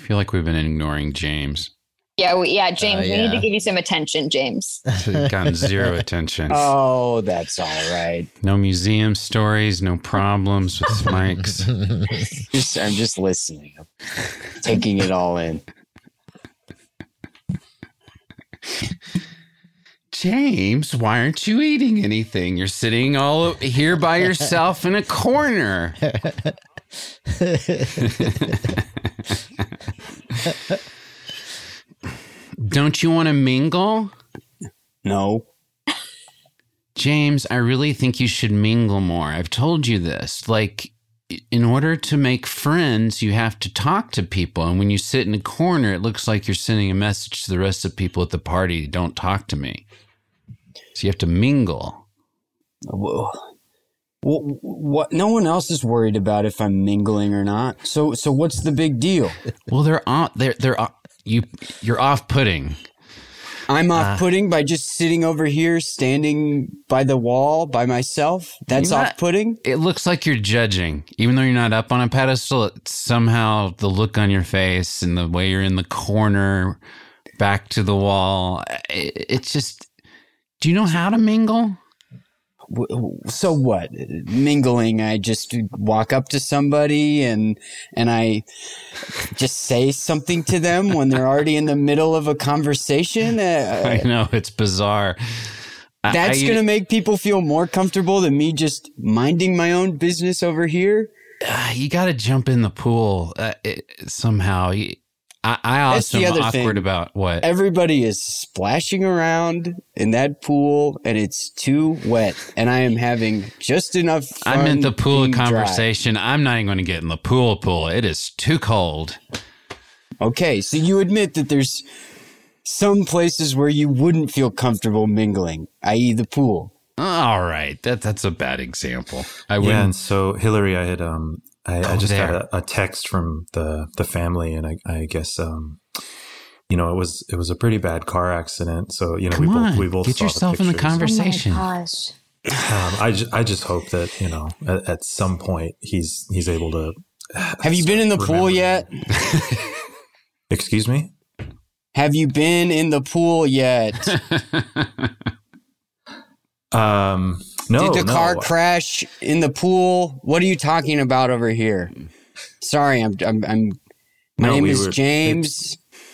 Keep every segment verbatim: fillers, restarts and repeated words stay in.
feel like we've been ignoring James. Yeah, we, yeah, James, Uh, we yeah. need to give you some attention, James. We've gotten zero attention. Oh, that's all right. No museum stories, no problems with mics. Just, I'm just listening. I'm taking it all in. James, why aren't you eating anything? You're sitting all here by yourself in a corner. Don't you want to mingle? No. James, I really think you should mingle more. I've told you this. Like, in order to make friends, you have to talk to people. And when you sit in a corner, it looks like you're sending a message to the rest of the people at the party. Don't talk to me. So you have to mingle. Whoa. What, what? No one else is worried about if I'm mingling or not. So, so what's the big deal? Well, they're off. They're they're you. You're off-putting. I'm off-putting uh, by just sitting over here, standing by the wall by myself. That's not, off-putting. It looks like you're judging, even though you're not up on a pedestal. It's somehow the look on your face and the way you're in the corner, back to the wall. It, it's just. Do you know how to mingle? So what? Mingling, I just walk up to somebody and and I just say something to them when they're already in the middle of a conversation. Uh, I know, it's bizarre. That's going to make people feel more comfortable than me just minding my own business over here. Uh, you got to jump in the pool uh, it, somehow. You, I, I also am awkward thing. about what? Everybody is splashing around in that pool and it's too wet. And I am having just enough fun. I'm in the pool conversation. Dry. I'm not even going to get in the pool pool. It is too cold. Okay, so you admit that there's some places where you wouldn't feel comfortable mingling, that is the pool. All right. That, that's a bad example. I yeah, wouldn't. and so Hillary, I had... um. I, I just there. got a, a text from the, the family, and I, I guess um, you know it was it was a pretty bad car accident. So you know Come we on, both we both get saw yourself the in the pictures. conversation. Oh my gosh. Um, I just I just hope that you know at, at some point he's he's able to. Have you been in the pool yet? Excuse me? Have you been in the pool yet? um. No, Did the no. car crash in the pool? What are you talking about over here? Sorry, I'm. I'm. I'm my No, name we is were- James.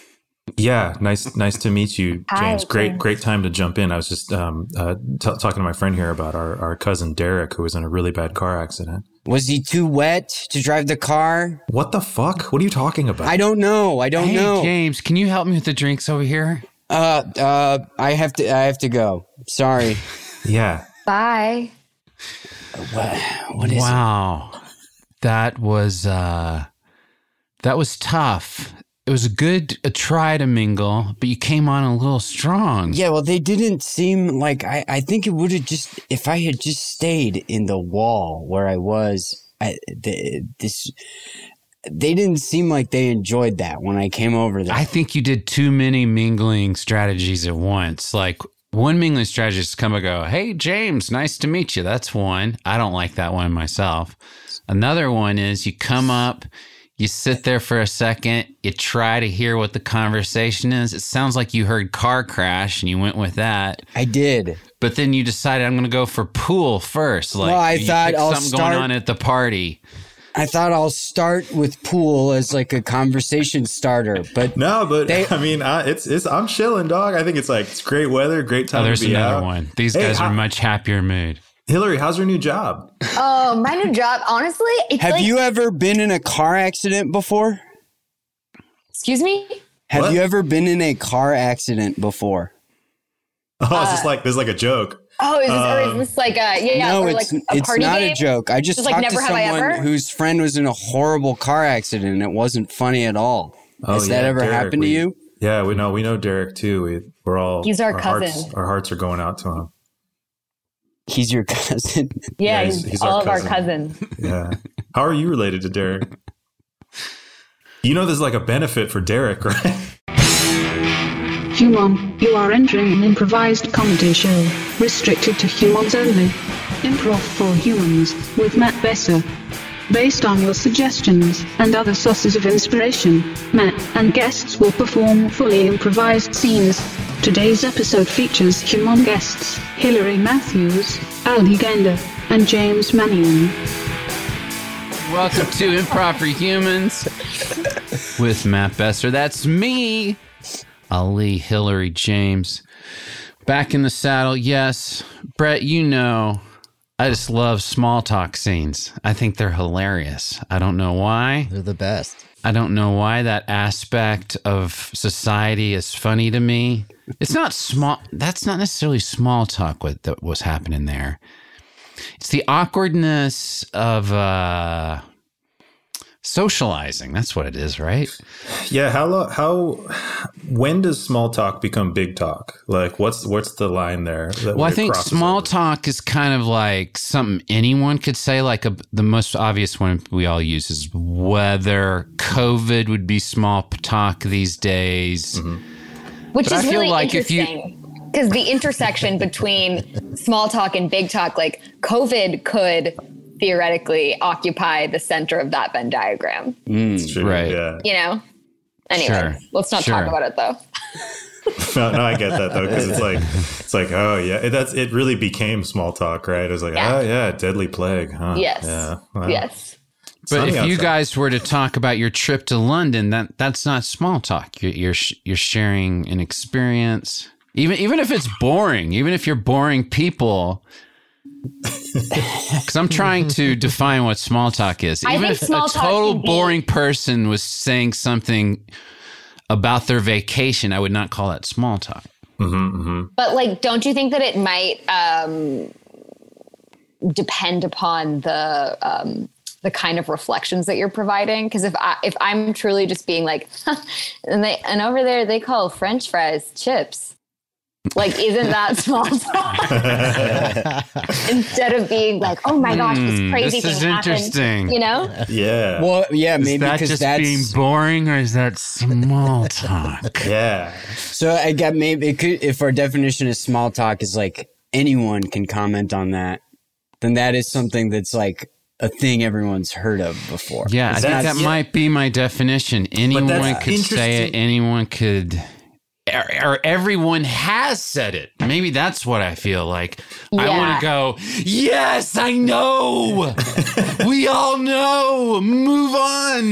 Yeah, nice, nice to meet you, Hi, James. Great, James. great time to jump in. I was just um, uh, t- talking to my friend here about our, our cousin Derek, who was in a really bad car accident. Was he too wet to drive the car? What the fuck? What are you talking about? I don't know. I don't Hey, know. James, can you help me with the drinks over here? Uh, uh, I have to. I have to go. Sorry. Yeah. Bye. What? What is Wow. That was uh that was tough. It was a good a try to mingle, but you came on a little strong. Yeah, well, they didn't seem like I. I think it would have just if I had just stayed in the wall where I was. I, the, this they didn't seem like they enjoyed that when I came over there. I think you did too many mingling strategies at once. Like one mingling strategist come and go, "Hey, James, nice to meet you." That's one. I don't like that one myself. Another one is you come up, you sit there for a second, you try to hear what the conversation is. It sounds like you heard car crash and you went with that. I did. But then you decided I'm going to go for pool first. Like, Well, I you thought picked I'll something start- going on at the party. I thought I'll start with pool as like a conversation starter, but No, but They- I mean, I, it's it's I'm chilling, dog. I think it's like it's great weather, great time Oh, there's to be another out. one. These Hey, guys are how- in much happier mood. Hillary, how's your new job? Oh, my new job. Honestly, it's have like, you ever been in a car accident before? Excuse me? Have What? you ever been in a car accident before? Oh, it's just like there's like a joke. Oh, is this, or Um, is this like a yeah? no, or it's like a it's party not game? a joke. I just Just like talked to Never Have I someone Ever? whose friend was in a horrible car accident and it wasn't funny at all. Oh, Has that yeah, ever Derek, happened to we- you? Yeah, we know we know Derek too. We we're all He's our Hearts, cousin. our hearts are going out to him. He's your cousin. Yeah, Yeah, he's- he's, he's our all of our cousin. cousins. Yeah. How are you related to Derek? You know, there's like a benefit for Derek, right? Human, you are entering an improvised comedy show, restricted to humans only. Improv for Humans, with Matt Besser. Based on your suggestions and other sources of inspiration, Matt and guests will perform fully improvised scenes. Today's episode features human guests Hilary Matthews, Aldi Gender, and James Mannion. Welcome to Improper Humans with Matt Besser. That's me, Ali, Hillary, James. Back in the saddle, yes. Brett, you know, I just love small talk scenes. I think they're hilarious. I don't know why. They're the best. I don't know why that aspect of society is funny to me. It's not small. That's not necessarily small talk what that was happening there. It's the awkwardness of uh, socializing. That's what it is, right? Yeah. How lo- how when does small talk become big talk? Like, what's what's the line there? that Well, I it think crosses small over? talk is kind of like something anyone could say. Like a, the most obvious one we all use is whether COVID would be small talk these days. Mm-hmm. Which But I is feel really like if you- interesting. Because the intersection between small talk and big talk, like COVID could theoretically occupy the center of that Venn diagram. It's true, Right. Yeah. You know? Anyway, Sure. let's not Sure. talk about it though. no, no, I get that though, because it's like, it's like, oh yeah, it, that's it. Really became small talk, right? It was like, Yeah. oh yeah, deadly plague, huh? Yes. Yeah. Well, Yes. But sunny if you outside. guys were to talk about your trip to London, that that's not small talk. You're you're, sh- you're sharing an experience, even even if it's boring, even if you're boring people. Because I'm trying to define what small talk is. I Even think if small a talk total can be- boring person was saying something about their vacation, I would not call that small talk. Mm-hmm, mm-hmm. But like, don't you think that it might um, depend upon the um, the kind of reflections that you're providing? Because if I if I'm truly just being like, and they and over there they call French fries chips. Like, isn't that small talk? Instead of being like, oh my gosh, this Hmm, crazy this thing is happened. interesting. You know? Yeah. Well, yeah, Is maybe that because just that's being boring, or is that small talk? yeah. so. I got maybe it could, if our definition of small talk is like anyone can comment on that, then that is something that's like a thing everyone's heard of before. Yeah, I think That's- that yeah. might be my definition. Anyone that's could say it. interesting. Anyone could, or, or everyone has said it. Maybe that's what I feel like. I Yeah. want to go, yes, I know. We all know. Move on.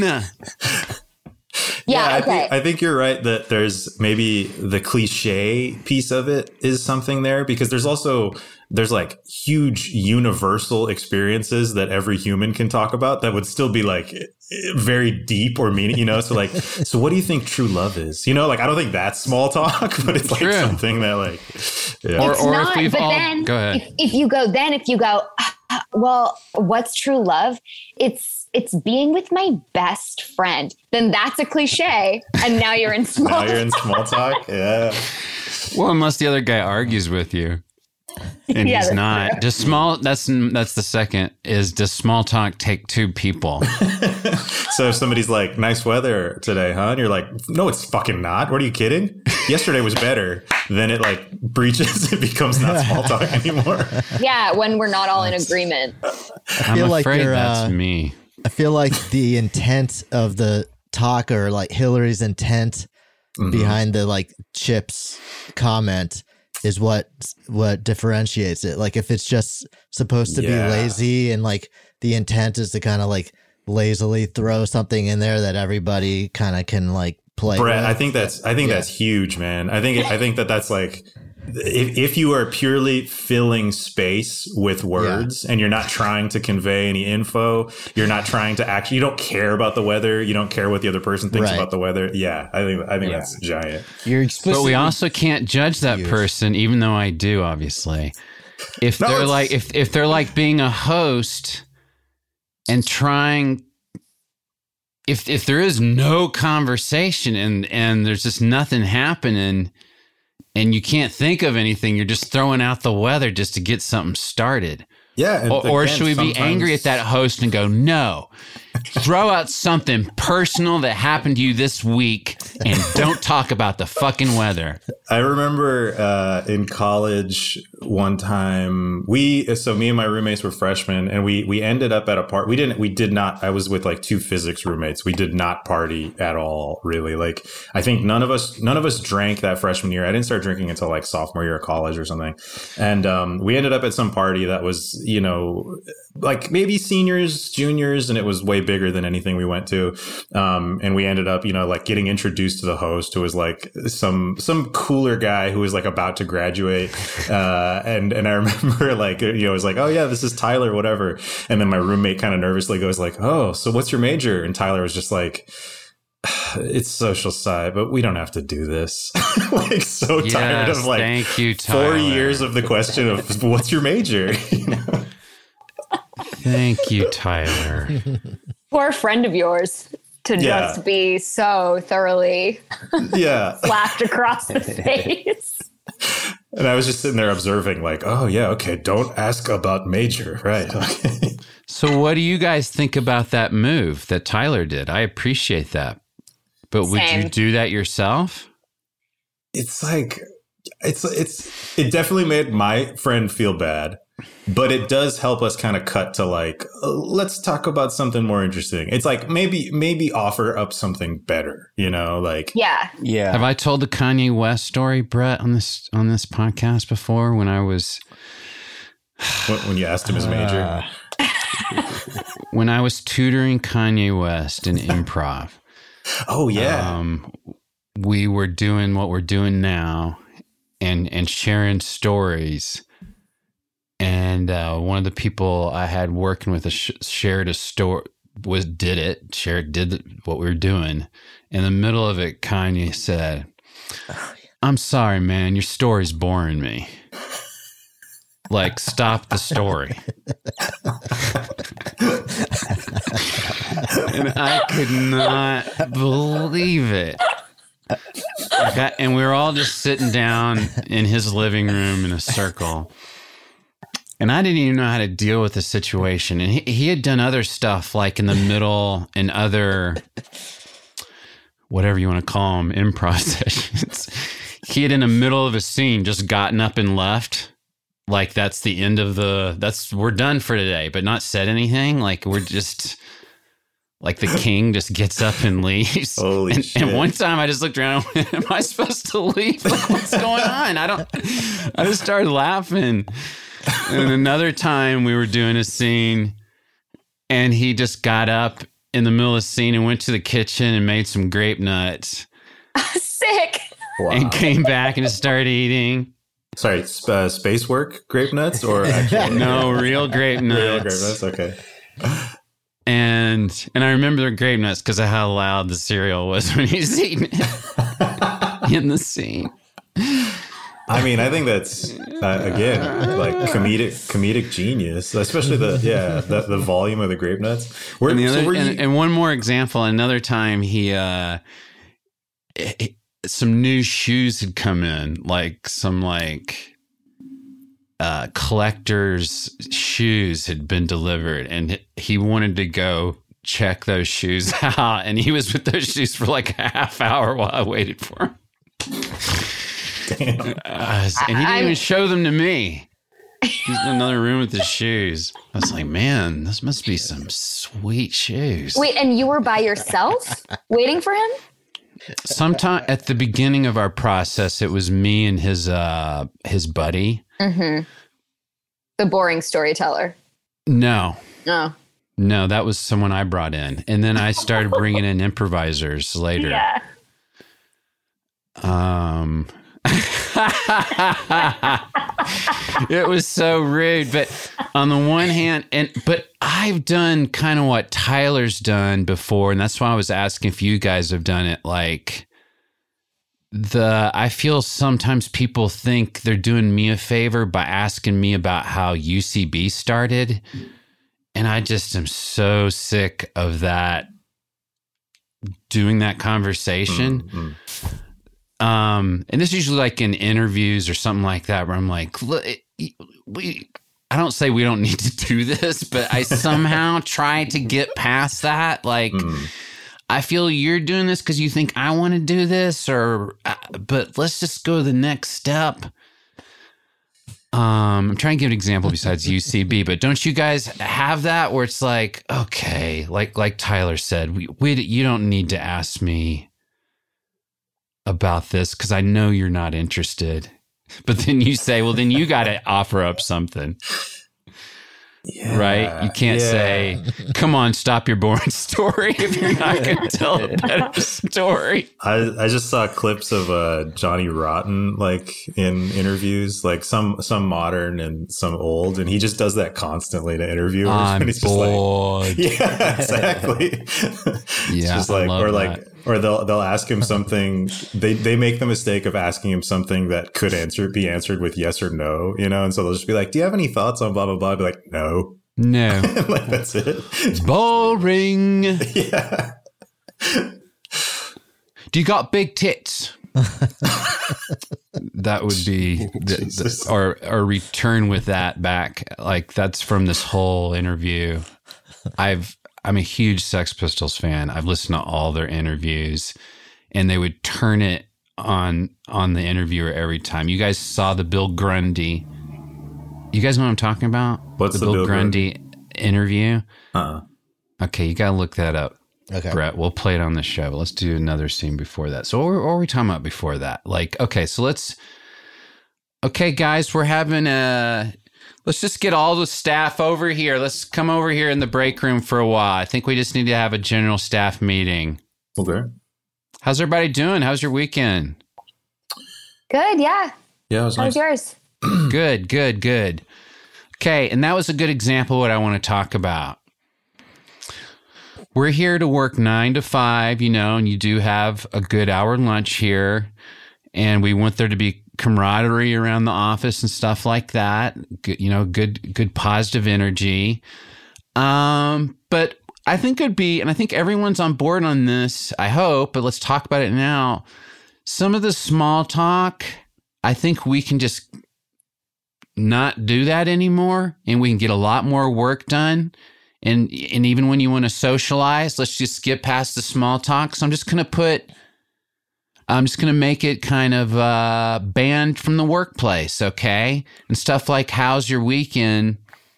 Yeah, I okay. think I think you're right that there's maybe the cliche piece of it is something there, because there's also there's like huge universal experiences that every human can talk about that would still be like very deep or meaning, you know? So like, so what do you think true love is? You know, like, I don't think that's small talk, but it's like True. something that like, yeah. Or- It's or if not, we've but all- then go ahead. If, if you go, then if you go, "Ah, well, what's true love? It's it's being with my best friend. Then that's a cliche, and now you're in small. now you're in small talk. Yeah. Well, unless the other guy argues with you. And Yeah, he's that's not. true. Does small that's that's the second is does small talk take two people? So if somebody's like, nice weather today, huh? And you're like, no, it's fucking not. What are you kidding? Yesterday was better. Then it like breaches. It becomes not small talk anymore. Yeah, when we're not all in agreement. I'm feel like afraid you're, that's uh, me. I feel like the intent of the talk, or like Hillary's intent Mhm. behind the like chips comment, is what what differentiates it. Like if it's just supposed to Yeah. be lazy, and like the intent is to kind of like lazily throw something in there that everybody kind of can like play Brett, with. I think that's I think Yeah. that's huge, man. I think I think that that's like if if you are purely filling space with words and you're not trying to convey any info, you're not trying to actually, you don't care about the weather, you don't care what the other person thinks Right. about the weather. Yeah, I think I think Yeah. that's giant. You're explicitly. But we also can't judge that Huge. person, even though I do, obviously. If No, they're it's- like if if they're like being a host and trying if if there is no conversation and and there's just nothing happening and you can't think of anything, you're just throwing out the weather just to get something started. Yeah. and Or, or again, should we be sometimes- angry at that host and go, no, throw out something personal that happened to you this week and don't talk about the fucking weather. I remember uh, in college one time we so me and my roommates were freshmen, and we we ended up at a party. We didn't we did not. I was with like two physics roommates. We did not party at all, really. Like I think none of us none of us drank that freshman year. I didn't start drinking until like sophomore year of college or something. And um, we ended up at some party that was, you know, like maybe seniors, juniors, and it was way bigger than anything we went to. Um, and we ended up, you know, like getting introduced to the host, who was like some some cooler guy who was like about to graduate. Uh, and and I remember like, you know, it was like, oh yeah, this is Tyler, whatever. And then my roommate kind of nervously goes like, oh, so what's your major? And Tyler was just like, it's social sci, but we don't have to do this. Like so Yes, tired of like thank you, four Tyler. years of the question of what's your major? You know? Thank you, Tyler. Poor friend of yours to Yeah. just be so thoroughly Yeah. slapped across the face. And I was just sitting there observing like, oh yeah, okay, don't ask about major. Right. Okay. So what do you guys think about that move that Tyler did? I appreciate that. But would you Same. do that yourself? It's like, it's, it's, it definitely made my friend feel bad, but it does help us kind of cut to like, uh, let's talk about something more interesting. It's like, maybe, maybe offer up something better, you know, like, Yeah. Yeah. Have I told the Kanye West story, Brett, on this on this podcast before when I was when, when you asked him his major. when I was tutoring Kanye West in improv? Oh yeah. Um, we were doing what we're doing now, and and sharing stories. And uh, one of the people I had working with us sh- shared a story. Was did it? Shared did what we were doing. In the middle of it, Kanye said, "I'm sorry, man. Your story's boring me. Like, stop the story." And I could not believe it. I got- and we were all just sitting down in his living room in a circle. And I didn't even know how to deal with the situation. And he, he had done other stuff like in the middle and other, whatever you want to call them, improv sessions. He had in the middle of a scene just gotten up and left. Like that's the end of the, that's, we're done for today, but not said anything. Like we're just, like the king just gets up and leaves. Holy and, shit. and one time I just looked around and went, am I supposed to leave? Like, what's going on? I don't, I just started laughing. And another time we were doing a scene and he just got up in the middle of the scene and went to the kitchen and made some grape nuts Sick. and came back and started eating. Sorry, sp- uh, space work grape nuts or actual No, real grape nuts. real grape nuts? Okay. And and I remember the grape nuts because of how loud the cereal was when he's eating it in the scene. I mean, I think that's uh, again like comedic comedic genius, especially the yeah the, the volume of the grape nuts. Where, And, the so other, were you, and, and one more example. Another time, he uh, he- some new shoes had come in, like some like uh, collector's shoes had been delivered, and he wanted to go check those shoes out. And he was with those shoes for like a half hour while I waited for him. damn. Uh, and he didn't I'm- even show them to me. He's in another room with his shoes. I was like, man, this must be some sweet shoes. Wait, and you were by yourself waiting for him? Sometime at the beginning of our process, it was me and his uh his buddy. Mm-hmm. The boring storyteller. No, Oh. no, that was someone I brought in, and then I started bringing in improvisers later. Yeah. Um, it was so rude, but on the one hand, and but I've done kind of what Tyler's done before, and that's why I was asking if you guys have done it. Like the, I feel sometimes people think they're doing me a favor by asking me about how U C B started, and I just am so sick of that. Doing that conversation. Mm-hmm. Um, and this is usually like in interviews or something like that, where I'm like, look, we, I don't say we don't need to do this, but I somehow try to get past that. Like, Mm. I feel you're doing this because you think I want to do this, or uh, but let's just go to the next step. Um, I'm trying to give an example besides U C B, but don't you guys have that where it's like, okay, like like Tyler said, we, we you don't need to ask me about this because I know you're not interested. But then you say, well, then you got to offer up something. Yeah, right? You can't yeah. say, come on, stop your boring story if you're not going to tell a better story. I, I just saw clips of uh, Johnny Rotten, like in interviews, like some some modern and some old, and he just does that constantly to interviewers. I'm and he's bored. Just like, yeah, exactly. Yeah, just like, I love or that. like, or they'll they'll ask him something. They they make the mistake of asking him something that could answer be answered with yes or no, you know. And so they'll just be like, "Do you have any thoughts on blah blah blah?" I'd be like, "No, no." Like that's it. It's boring. Yeah. Do you got big tits? That would be the, the, or or return with that back. Like that's from this whole interview. I've. I'm a huge Sex Pistols fan. I've listened to all their interviews, and they would turn it on on the interviewer every time. You guys saw the Bill Grundy. You guys know what I'm talking about? What's the, the Bill, Bill Grundy, Grundy interview? Uh-uh. Okay, you got to look that up. Okay, Brett, we'll play it on the show. But let's do another scene before that. So what were, what were we talking about before that? Like, okay, so let's. Okay, guys, we're having a. Let's just get all the staff over here. Let's come over here in the break room for a while. I think we just need to have a general staff meeting. Okay. How's everybody doing? How's your weekend? Good, yeah. Yeah, it was How was nice. yours? Good, good, good. Okay, and that was a good example of what I want to talk about. We're here to work nine to five, you know, and you do have a good hour lunch here. And we want there to be camaraderie around the office and stuff like that. Good, you know, good, good positive energy. Um, but I think it'd be, and I think everyone's on board on this, I hope, but let's talk about it now. Some of the small talk, I think we can just not do that anymore, and we can get a lot more work done. And, and even when you want to socialize, let's just get past the small talk. So I'm just going to put, I'm just going to make it kind of uh, banned from the workplace, okay? And stuff like, how's your weekend?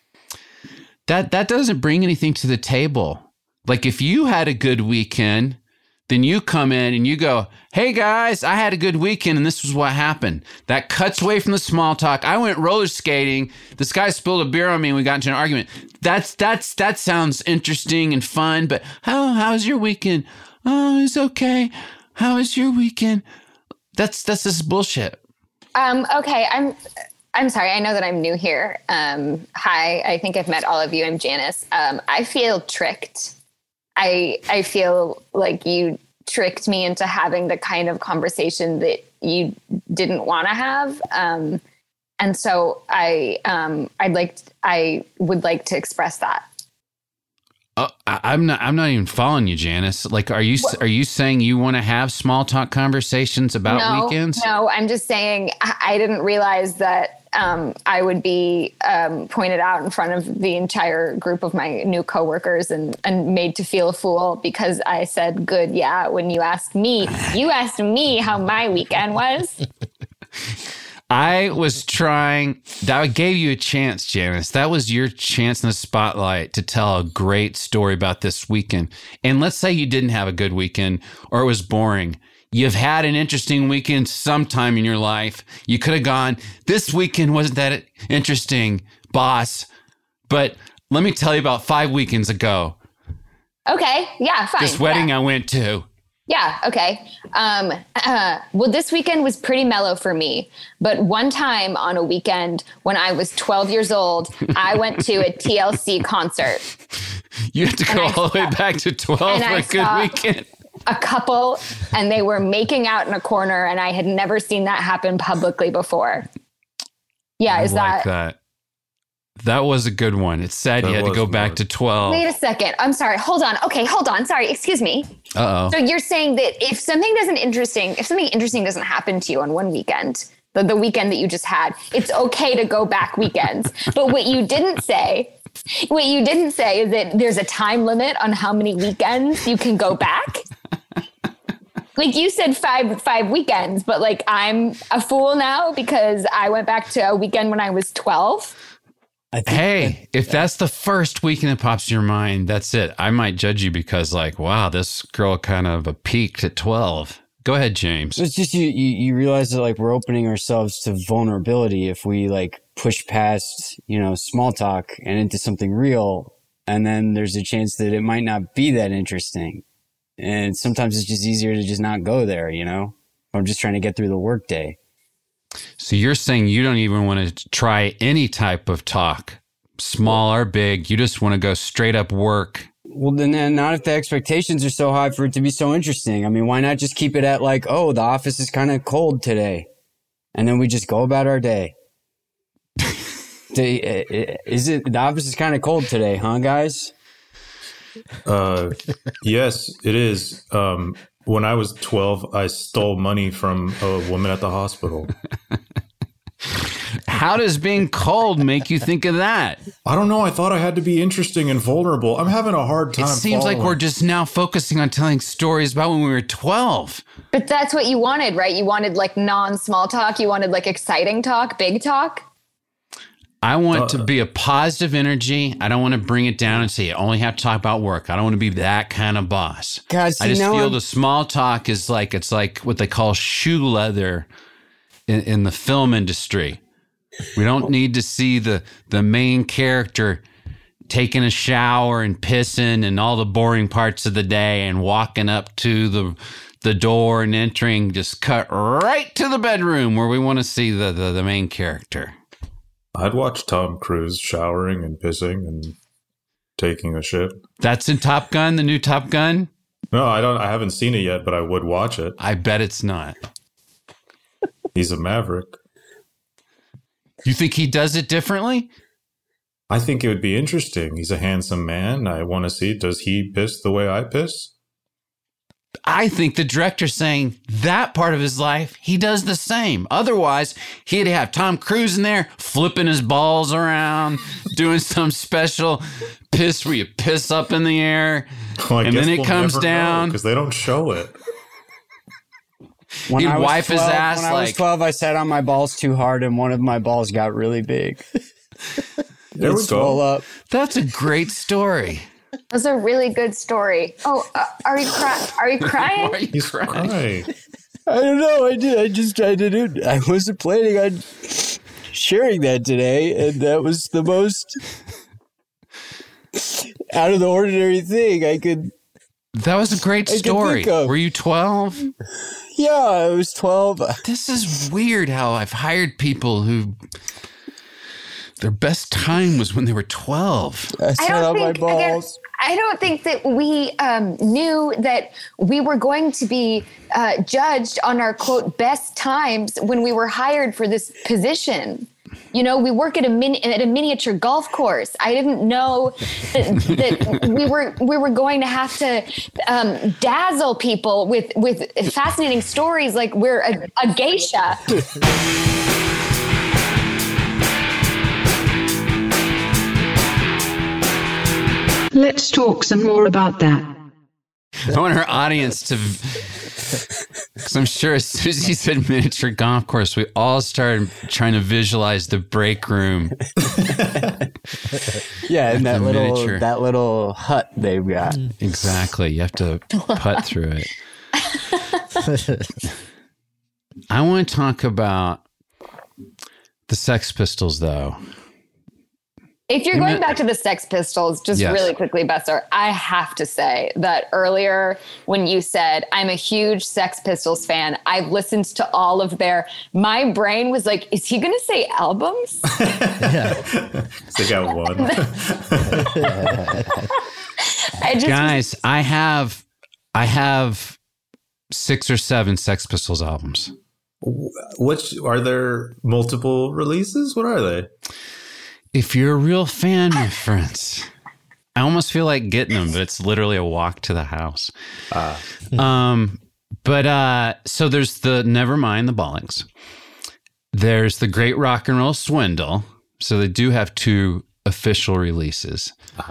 That that doesn't bring anything to the table. Like, if you had a good weekend, then you come in and you go, hey, guys, I had a good weekend, and this was what happened. That cuts away from the small talk. I went roller skating. This guy spilled a beer on me, and we got into an argument. That's that's That sounds interesting and fun, but how how's your weekend? Oh, it's okay. How was your weekend? That's that's just bullshit. Um, okay, I'm I'm sorry. I know that I'm new here. Um, hi, I think I've met all of you. I'm Janice. Um, I feel tricked. I I feel like you tricked me into having the kind of conversation that you didn't want to have. Um, and so I um, I'd like I would like to express that. Oh, I, I'm not. I'm not even following you, Janice. Like, are you are you saying you want to have small talk conversations about no, weekends? No, I'm just saying I, I didn't realize that um, I would be um, pointed out in front of the entire group of my new coworkers and and made to feel a fool because I said good, yeah. When you asked me, you asked me how my weekend was. I was trying, I gave you a chance, Janice. That was your chance in the spotlight to tell a great story about this weekend. And let's say you didn't have a good weekend or it was boring. You've had an interesting weekend sometime in your life. You could have gone, this weekend wasn't that interesting, boss. But let me tell you about five weekends ago. Okay, yeah, fine. This wedding yeah. I went to. Yeah. Okay. Um, uh, well, this weekend was pretty mellow for me, but one time on a weekend when I was twelve years old, I went to a T L C concert. You have to go all the way back to twelve for a good weekend. A couple, and they were making out in a corner, and I had never seen that happen publicly before. Yeah. I Is like that, that? That was a good one. It's sad That you had to go was back good. to twelve. Wait a second. I'm sorry. Hold on. Okay, hold on. Sorry. Excuse me. Uh-oh. So you're saying that if something doesn't interesting, if something interesting doesn't happen to you on one weekend, the, the weekend that you just had, it's okay to go back weekends. But what you didn't say What you didn't say is that there's a time limit on how many weekends you can go back. Like you said, five five weekends, but like I'm a fool now because I went back to a weekend when I was twelve. I think Hey, if that's the first weekend that pops in your mind, that's it. I might judge you because, like, wow, this girl kind of peaked at twelve. Go ahead, James. it's just you, you. You realize that like we're opening ourselves to vulnerability if we like push past you know small talk and into something real, and then there's a chance that it might not be that interesting. And sometimes it's just easier to just not go there. You know, I'm just trying to get through the workday. So you're saying you don't even want to try any type of talk, small or big. You just want to go straight up work. Well, then, then not if the expectations are so high for it to be so interesting. I mean, why not just keep it at like, oh, the office is kind of cold today, and then we just go about our day. the, is it the office is kind of cold today, huh, guys? Uh, yes, it is. Um, when I was twelve, I stole money from a woman at the hospital. How does being cold make you think of that? I don't know. I thought I had to be interesting and vulnerable. I'm having a hard time. It seems like following. we're just now focusing on telling stories about when we were twelve. But that's what you wanted, right? You wanted like non-small talk. You wanted like exciting talk, big talk. I want uh, to be a positive energy. I don't want to bring it down and say you only have to talk about work. I don't want to be that kind of boss. God, I just feel I'm, the small talk is like, it's like what they call shoe leather in, in the film industry. We don't need to see the, the main character taking a shower and pissing and all the boring parts of the day and walking up to the the door and entering. Just cut right to the bedroom where we want to see the, the, the main character. I'd watch Tom Cruise showering and pissing and taking a shit. That's in Top Gun, the new Top Gun? No, I don't. I haven't seen it yet, but I would watch it. I bet it's not. He's a maverick. You think he does it differently? I think it would be interesting. He's a handsome man. I want to see, does he piss the way I piss? I think the director's saying that part of his life, he does the same. Otherwise, he'd have Tom Cruise in there flipping his balls around, doing some special piss where you piss up in the air, well, and then it we'll comes down. Because they don't show it. When He'd I was wipe twelve, his ass when like... I was twelve, I sat on my balls too hard, and one of my balls got really big. There we go. Up. That's a great story. That's a really good story. Oh, uh, are you crying? Are you crying? Why are you crying? Crying. I don't know. I did. I just tried to do. I wasn't planning on sharing that today, and that was the most out of the ordinary thing I could. That was a great story. Were you twelve? Yeah, I was twelve. This is weird how I've hired people who their best time was when they were twelve. I set I on my think, again, balls. I don't think that we um, knew that we were going to be uh, judged on our, quote, best times when we were hired for this position. You know, we work at a min- at a miniature golf course. I didn't know that, that we were we were going to have to um, dazzle people with with fascinating stories like we're a, a geisha. Let's talk some more about that. I want our audience to, because I'm sure as soon as he said miniature golf course, we all started trying to visualize the break room. Yeah, and that little miniature. that little hut they've got. Exactly. You have to putt through it. I want to talk about the Sex Pistols, though. If you're going back to the Sex Pistols, just Yes. really quickly, Besser, I have to say that earlier when you said, I'm a huge Sex Pistols fan, I've listened to all of their, my brain was like, is he going to say albums? They got one. I just, Guys, I have, I have six or seven Sex Pistols albums. Which are there multiple releases? What are they? If you're a real fan, my friends, I almost feel like getting them, but it's literally a walk to the house. Uh, Um, but uh, so there's the Nevermind the Bollocks. There's the Great Rock and Roll Swindle. So they do have two official releases.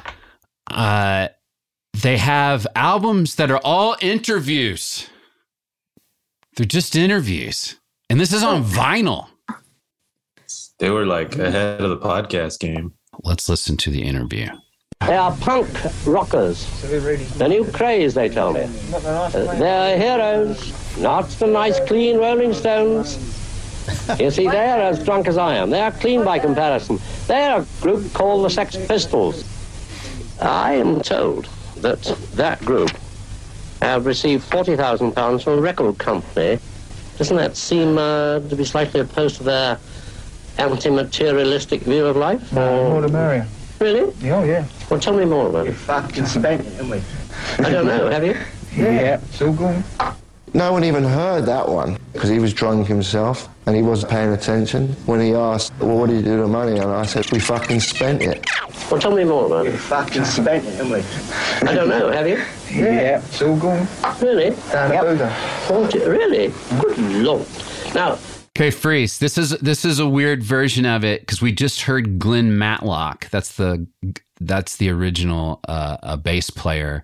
Uh, they have albums that are all interviews. They're just interviews. And this is on vinyl. They were like ahead of the podcast game. Let's listen to the interview. They are punk rockers. The new craze, they tell me. Uh, they're heroes, not the nice, clean Rolling Stones. You see, they're as drunk as I am. They are clean by comparison. They're a group called the Sex Pistols. I am told that that group have received forty thousand pounds from a record company. Doesn't that seem uh, to be slightly opposed to their anti-materialistic view of life? No, more the merrier. Really? Oh, yeah. Well, tell me more about it. We fucking spent it, haven't we? I don't know, have you? Yeah, it's all gone. No one even heard that one because he was drunk himself and he wasn't paying attention. When he asked, well, what did you do to the money? And I said, we fucking spent it. Well, tell me more about We it. fucking spent it, haven't we? I don't know, have you? Yeah, it's all gone. Really? Down the Buddha. forty, really? Good Lord. Now, Okay, Freeze. This is this is a weird version of it because we just heard Glenn Matlock. That's the that's the original uh, a bass player.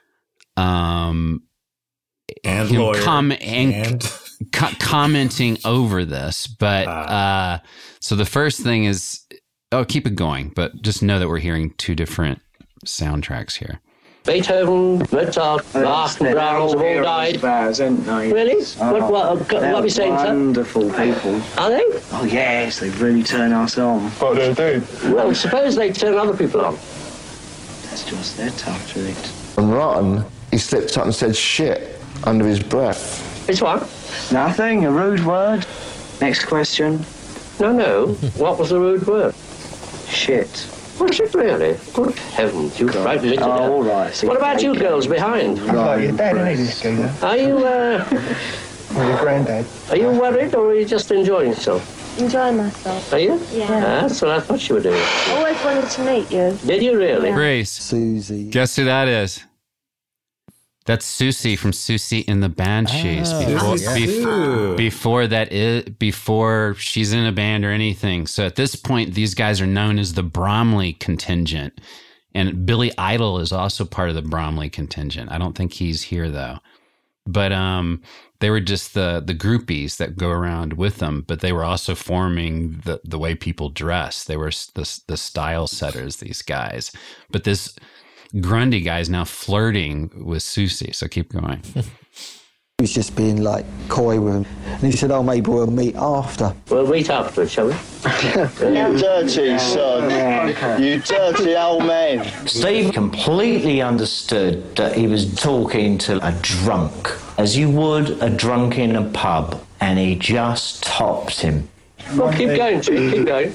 Um, And him lawyer. com- and, and co- commenting over this, but Ah. uh, so the first thing is, oh, keep it going, but just know that we're hearing two different soundtracks here. Beethoven, Mozart, Bach, and Brahms have all died. Really? What, what, what are we saying, sir? Wonderful people. Are they? Oh, yes, they really turn us on. What do they do? Well, suppose they turn other people on. That's just their touch, really. And Rotten, he slipped up and said shit under his breath. It's what? Nothing, a rude word. Next question. No, no. What was the rude word? Shit. Was it really? Good heavens, you frightened me to Oh, death. all right. See, What about you girls behind? Like your dad, isn't he, this geezer? Are you, uh, Or your granddad. are you worried or are you just enjoying yourself? Enjoying myself. Are you? Yeah. Ah, that's what I thought you were doing. Always wanted to meet you. Did you really? Grace, Susie. guess who that is? That's Susie from Susie and the Banshees. Oh, before, yeah. bef- before that is before she's in a band or anything. So at this point, these guys are known as the Bromley contingent, and Billy Idol is also part of the Bromley contingent. I don't think he's here though, but um, they were just the the groupies that go around with them. But they were also forming the the way people dress. They were the the style setters. These guys, but this Grundy guy is now flirting with Susie, so keep going. He was just being like coy with him. And he said, oh, maybe we'll meet after. We'll meet afterwards, shall we? You dirty son. You dirty old man. Steve completely understood that he was talking to a drunk, as you would a drunk in a pub, and he just topped him. Well, keep going, Chick, keep going.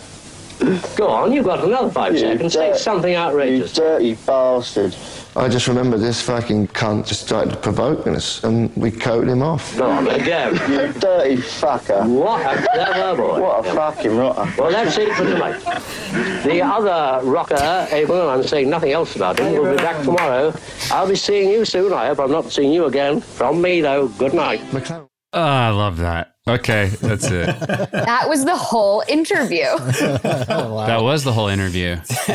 Go on, you've got another five You seconds. Say dirt- something outrageous. You dirty bastard. I just remember this fucking cunt just started provoking us and we coated him off. Go on, again. You dirty fucker. What a clever boy. What a fucking rotter. Well, that's it for tonight. The other rocker, Abel, I'm saying nothing else about him, will be back tomorrow. I'll be seeing you soon. I hope I'm not seeing you again. From me, though, good night. Oh, I love that. Okay, that's it. That was the whole interview. That was the whole interview.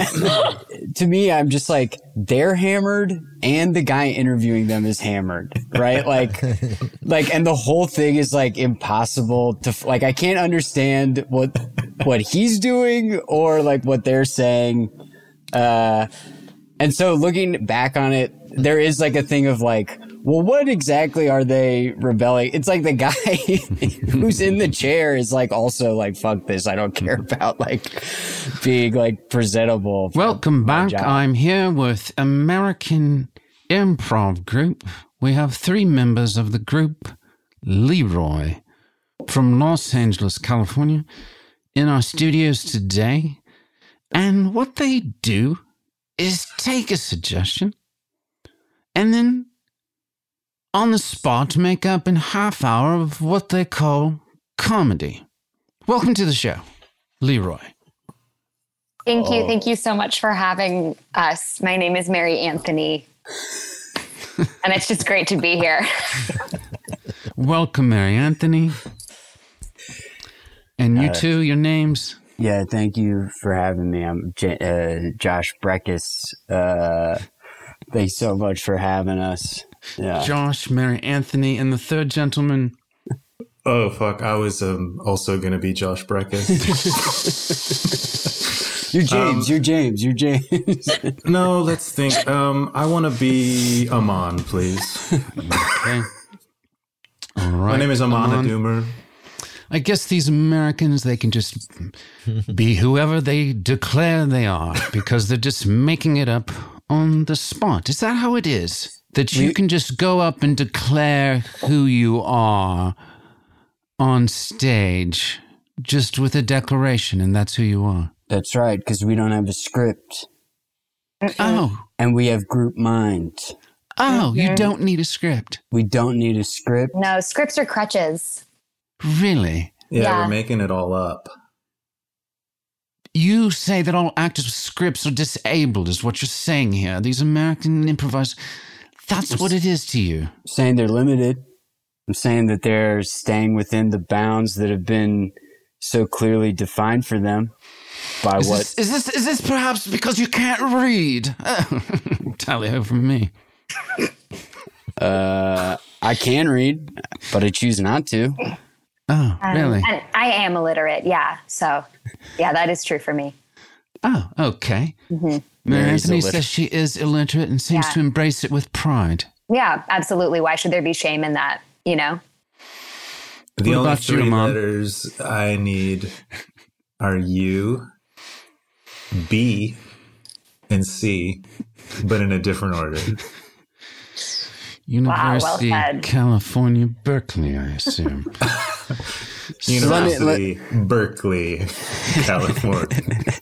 To me, I'm just like, they're hammered and the guy interviewing them is hammered, right? Like, like, and the whole thing is like impossible to, like, I can't understand what, what he's doing or like what they're saying. Uh, and so looking back on it, there is like a thing of like, well, what exactly are they rebelling? It's like the guy who's in the chair is like also like, fuck this. I don't care about like being like presentable. Welcome back. I'm here with American Improv Group. We have three members of the group. Leroy from Los Angeles, California, in our studios today. And what they do is take a suggestion and then on the spot make up in half hour of what they call comedy. Welcome to the show, Leroy. Thank you. Oh. Thank you so much for having us. My name is Mary Anthony. And it's just great to be here. Welcome, Mary Anthony. And you Uh, two, your names? Yeah, thank you for having me. I'm J- uh, Josh Breckus. Uh, thanks so much for having us. Yeah. Josh, Mary Anthony, and the third gentleman. Oh, fuck. I was um, also going to be Josh Breckus. You're James. Um, you're James. You're James. No, let's think. Um, I want to be Aman, please. Okay. All right. My name is Aman Adumer. I guess these Americans, they can just be whoever they declare they are because they're just making it up on the spot. Is that how it is? That you can just go up and declare who you are on stage just with a declaration, and that's who you are. That's right, because we don't have a script. Oh. And we have group mind. Oh, you don't need a script. We don't need a script. No, scripts are crutches. Really? Yeah, Yeah. we're making it all up. You say that all actors with scripts are disabled, is what you're saying here. These American improvisers, that's what it is to you. I'm saying they're limited. I'm saying that they're staying within the bounds that have been so clearly defined for them by is what... This, is this is this perhaps because you can't read? Oh, tally-ho from me. Uh, I can read, but I choose not to. Oh, Um, really? And I am illiterate, yeah. So, yeah, that is true for me. Oh, okay. Mm-hmm. Mary Anthony says she is illiterate and seems Yeah. to embrace it with pride. Yeah, absolutely. Why should there be shame in that, you know? The What only about you, three Mom? letters I need are U, B, and C, but in a different order. University well of said. California, Berkeley, I assume. University, Berkeley, California.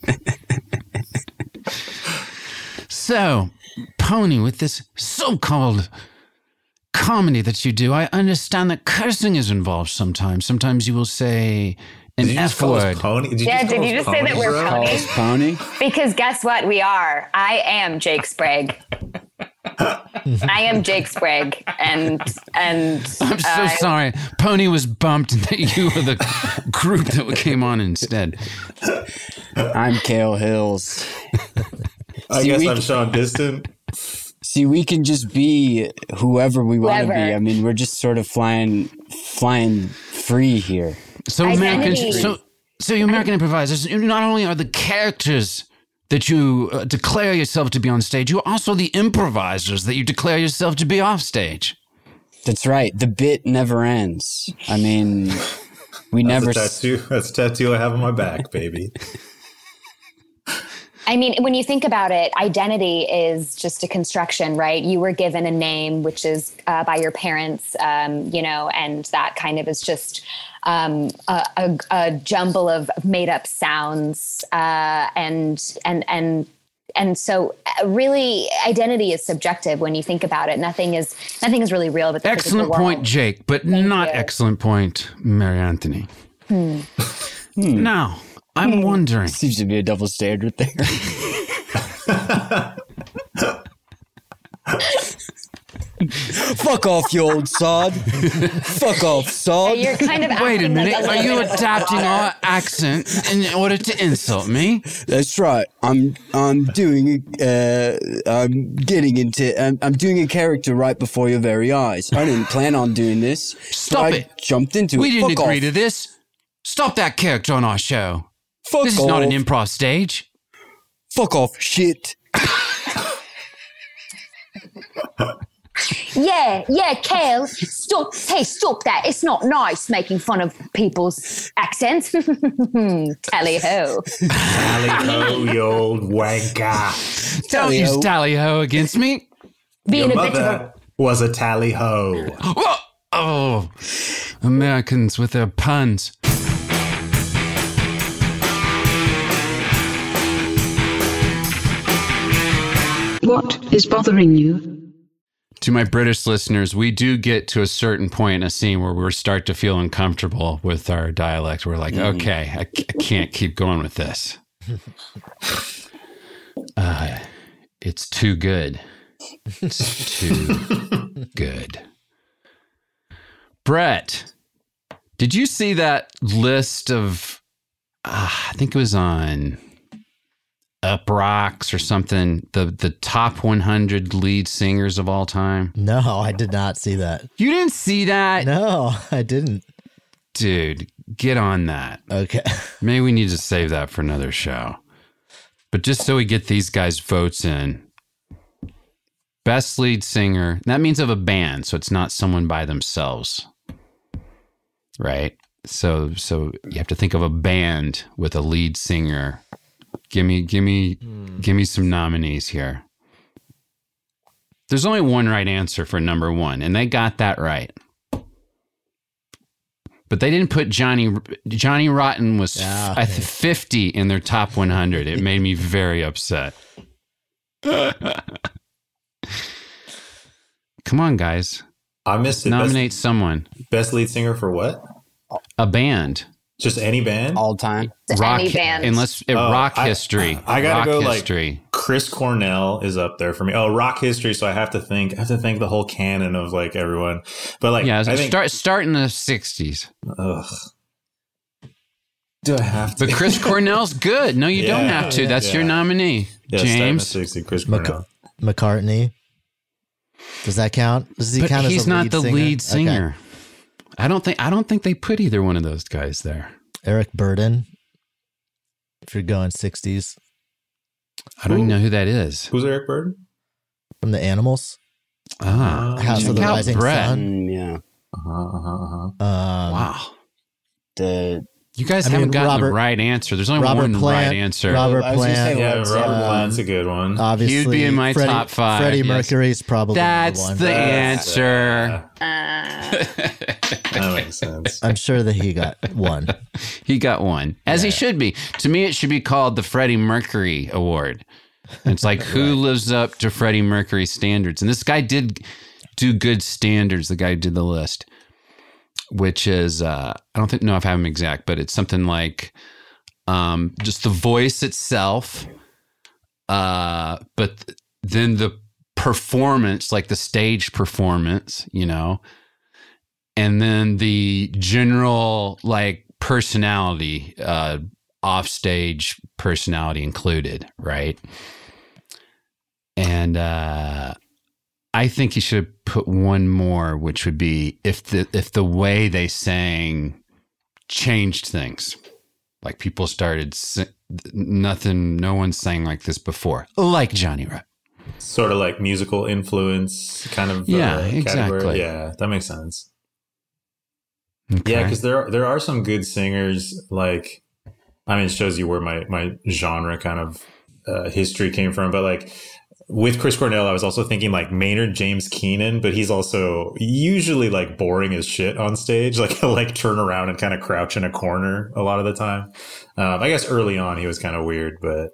So, Pony, with this so-called comedy that you do, I understand that cursing is involved sometimes. Sometimes you will say an Did you just F call us word. Pony? Did you Yeah, just did call you us just say that Pony, we're bro? Pony? Call us Pony? Because guess what? We are. I am Jake Sprague. I am Jake Sprague. And, and I'm so uh, sorry. Pony was bumped that you were the group that came on instead. I'm Cale Hills. I See, guess we I'm can- Sean Distant. See, we can just be whoever we want to be. Whoever. I mean, we're just sort of flying, flying free here. So Identity. Americans, so so you American improvisers, not only are the characters that you uh, declare yourself to be on stage, you are also the improvisers that you declare yourself to be off stage. That's right. The bit never ends. I mean, we That's never. a tattoo. That's a tattoo I have on my back, baby. I mean, when you think about it, identity is just a construction, right? You were given a name, which is uh, by your parents, um, you know, and that kind of is just um, a, a, a jumble of made up sounds. Uh, and, and, and, and so uh, really identity is subjective when you think about it. Nothing is, nothing is really real. But the physical Excellent point, world. Jake, but Thank not you. excellent point, Mary Anthony. Hmm. Now, I'm wondering. Seems to be a double standard there. Fuck off, you old sod. Fuck off, sod. You're kind of Wait a acting like minute. a Are little you bit of a adapting daughter. our accent in order to insult me? That's right. I'm I'm doing uh I'm getting into I'm, I'm doing a character right before your very eyes. I didn't plan on doing this. Stop but I it. Jumped into We it. didn't Fuck agree off. to this. Stop that character on our show. Fuck This is off. not an improv stage. Fuck off, shit. Yeah, yeah, Kale, stop. Hey, stop that. It's not nice making fun of people's accents. Tally ho. Tally ho, you old wanker. Don't use tally ho against me. Being Your a bit of a mother was a tally ho. Whoa. Oh, Americans with their puns. What is bothering you? To my British listeners, we do get to a certain point in a scene where we start to feel uncomfortable with our dialect. We're like, Mm. okay, I, c- I can't keep going with this. Uh, it's too good. It's too good. Brett, did you see that list of uh, I think it was on Up Rocks or something. The the top one hundred lead singers of all time. No, I did not see that. You didn't see that? No, I didn't. Dude, get on that. Okay. Maybe we need to save that for another show. But just so we get these guys' votes in. Best lead singer. That means of a band, so it's not someone by themselves. Right? So so you have to think of a band with a lead singer. Give me give me hmm. give me some nominees here. There's only one right answer for number one, and they got that right. But they didn't put Johnny Johnny Rotten was Yeah, f- I think fifty in their top one hundred. It made me very upset. Come on, guys. I missed it. Nominate best, someone. Best lead singer for what? A band. Just any band? All time. Rock, any band. Unless uh, Oh, rock I- history. I, I gotta rock go history. like Chris Cornell is up there for me. Oh, rock history. So I have to think. I have to think the whole canon of like everyone. But like, yeah, I think, start start in the sixties. Ugh. Do I have to? But Chris Cornell's good. No, you Yeah, don't have to. That's yeah. your nominee, Yeah, start in the James. sixties, Chris Mc- Cornell. McCartney. Does that count? Does he But count he's as a not lead the singer? lead Okay. singer. I don't think. I don't think they put either one of those guys there. Eric Burden. If you're going sixties. I don't even know who that is. Who's Eric Burden? From the Animals. Ah, House check of the out Rising Brett. Sun. Mm, yeah. Uh-huh, uh-huh, uh-huh. Um, Wow. The You guys I haven't mean, gotten Robert- the right answer. There's only Robert one Plant, right answer. Robert I was gonna Plant. say, Yeah, What's, Robert um, Plant's a good one. Obviously, He'd be in my Freddie, top five, Freddie yes. Mercury's probably That's number one. the That's- answer. That makes sense. I'm sure that he got one. He got one, as he should be. To me, it should be called the Freddie Mercury Award. It's like who lives up to Freddie Mercury standards, and this guy did do good standards. The guy who did the list, which is uh, I don't think know if I have him exact, but it's something like um, just the voice itself, uh, but th- then the performance, like the stage performance, you know, and then the general like personality, uh, offstage personality included, right? And uh, I think you should put one more, which would be if the if the way they sang changed things, like people started si- nothing, no one sang like this before, like Johnny Rotten. Sort of like musical influence kind of Yeah, uh, exactly. category. Yeah, that makes sense. Okay. Yeah, because there are, there are some good singers. Like, I mean, it shows you where my my genre kind of uh, history came from. But like with Chris Cornell, I was also thinking like Maynard James Keenan, but he's also usually like boring as shit on stage. Like he'll like turn around and kind of crouch in a corner a lot of the time. Um, I guess early on he was kind of weird, but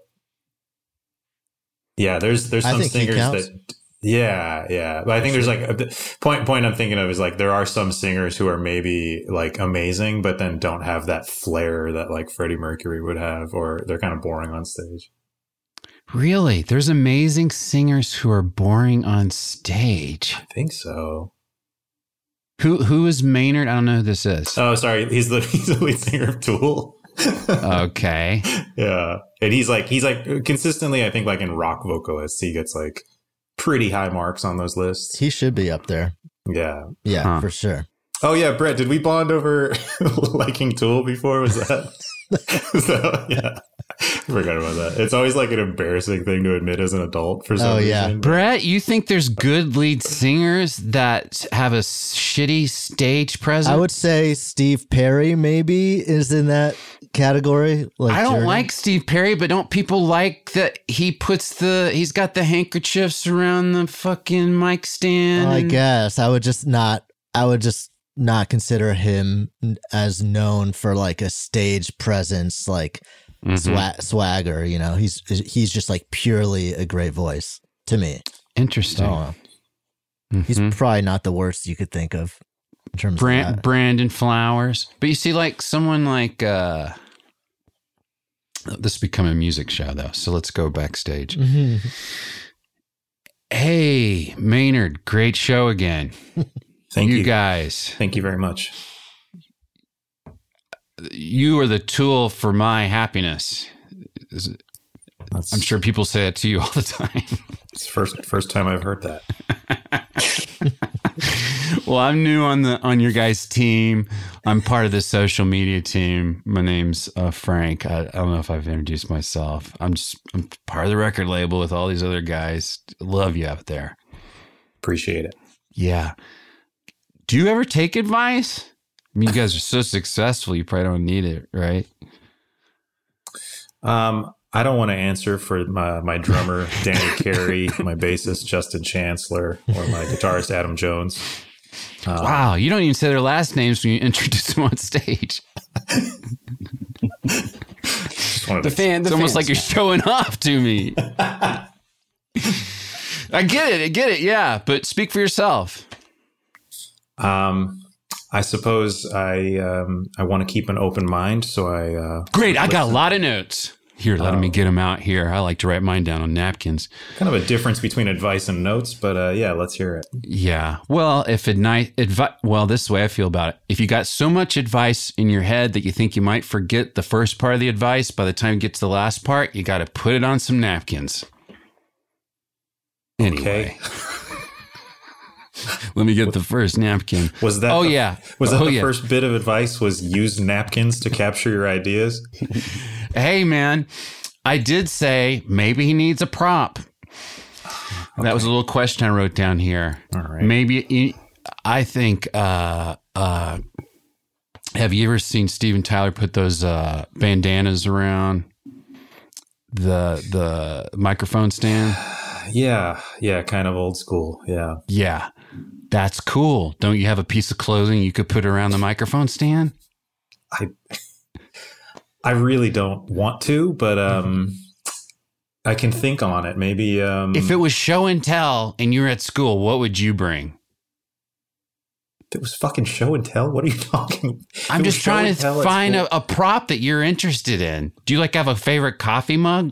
yeah, there's there's I some think he singers counts. that. Yeah, yeah. But I think there's like a the point point I'm thinking of is like there are some singers who are maybe like amazing, but then don't have that flair that like Freddie Mercury would have, or they're kind of boring on stage. Really? There's amazing singers who are boring on stage. I think so. Who who is Maynard? I don't know who this is. Oh, sorry. He's the he's the lead singer of Tool. Okay. Yeah. And he's like he's like consistently, I think like in rock vocalists, he gets like pretty high marks on those lists. He should be up there. Yeah. Yeah, Huh. for sure. Oh yeah, Brett, did we bond over liking Tool before? Was that? So, yeah. I forgot about that. It's always like an embarrassing thing to admit as an adult for some Oh, yeah. reason. Brett, you think there's good lead singers that have a shitty stage presence? I would say Steve Perry maybe is in that category. Like I don't Journey. like Steve Perry, but don't people like that he puts the he's got the handkerchiefs around the fucking mic stand? I and- guess I would just not. I would just not consider him as known for like a stage presence, like Mhm. swa- swagger. You know, he's he's just like purely a great voice to me. Interesting. I don't know. He's Mhm. probably not the worst you could think of in terms of Brand, that. Brandon Flowers. But you see, like someone like uh this has become a music show though, so let's go backstage. Mhm. Hey, Maynard, great show again. Thank you. guys. Thank you very much. you are the tool for my happiness. That's, I'm sure people say that to you all the time. It's the first first time I've heard that. Well, I'm new on the on your guys' team. I'm part of the social media team. My name's uh, Frank. I, I don't know if I've introduced myself. I'm just I'm part of the record label with all these other guys. Love you out there. Appreciate it. Yeah. Do you ever take advice? I mean, you guys are so successful. You probably don't need it, right? Um. I don't want to answer for my, my drummer, Danny Carey, my bassist, Justin Chancellor, or my guitarist, Adam Jones. Um, wow, you don't even say their last names when you introduce them on stage. the fan, the it's almost fans. like you're showing off to me. I get it, I get it, yeah, but speak for yourself. Um, I suppose I um, I want to keep an open mind, so I... Uh, Great, I got a lot of notes. Here, let um, me get them out here. I like to write mine down on napkins. Kind of a difference between advice and notes, but uh, yeah, let's hear it. Yeah. Well, if advice, advi- well, this is the way I feel about it. If you got so much advice in your head that you think you might forget the first part of the advice, by the time you get to the last part, you got to put it on some napkins. Anyway. Okay. Let me get the first napkin. Was that? Oh the, yeah. Was that oh, the yeah. first bit of advice? Was use napkins to capture your ideas? Hey man, I did say maybe he needs a prop. Okay. That was a little question I wrote down here. All right. Maybe I think. Uh, uh, have you ever seen Steven Tyler put those uh, bandanas around the the microphone stand? Yeah, yeah, kind of old school. Yeah, yeah. That's cool. Don't you have a piece of clothing you could put around the microphone stand? I I really don't want to, but um, I can think on it. Maybe um, if it was show and tell and you were at school, what would you bring? If it was fucking show and tell, what are you talking? I'm just trying to find a, a prop that you're interested in. Do you like have a favorite coffee mug?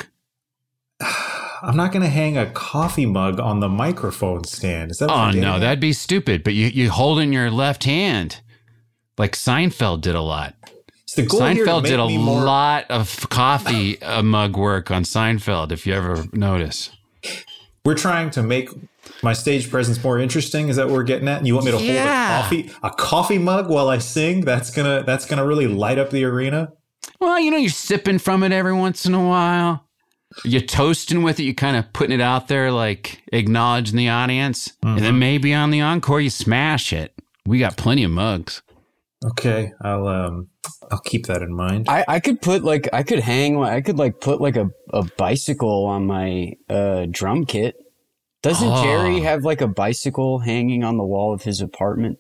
I'm not going to hang a coffee mug on the microphone stand. Is that? Oh no, that'd be stupid. But you you hold it in your left hand, like Seinfeld did a lot. The goal Seinfeld here did a more... lot of coffee uh, mug work on Seinfeld, if you ever notice. We're trying to make my stage presence more interesting. Is that what we're getting at? You want me to yeah. hold a coffee a coffee mug while I sing? That's gonna that's gonna really light up the arena. Well, you know, you're sipping from it every once in a while. You're toasting with it. You're kind of putting it out there, like acknowledging the audience. Mm-hmm. And then maybe on the encore, you smash it. We got plenty of mugs. Okay, I'll um, I'll keep that in mind. I, I could put like I could hang I could like put like a, a bicycle on my uh, drum kit. Doesn't oh. Jerry have like a bicycle hanging on the wall of his apartment?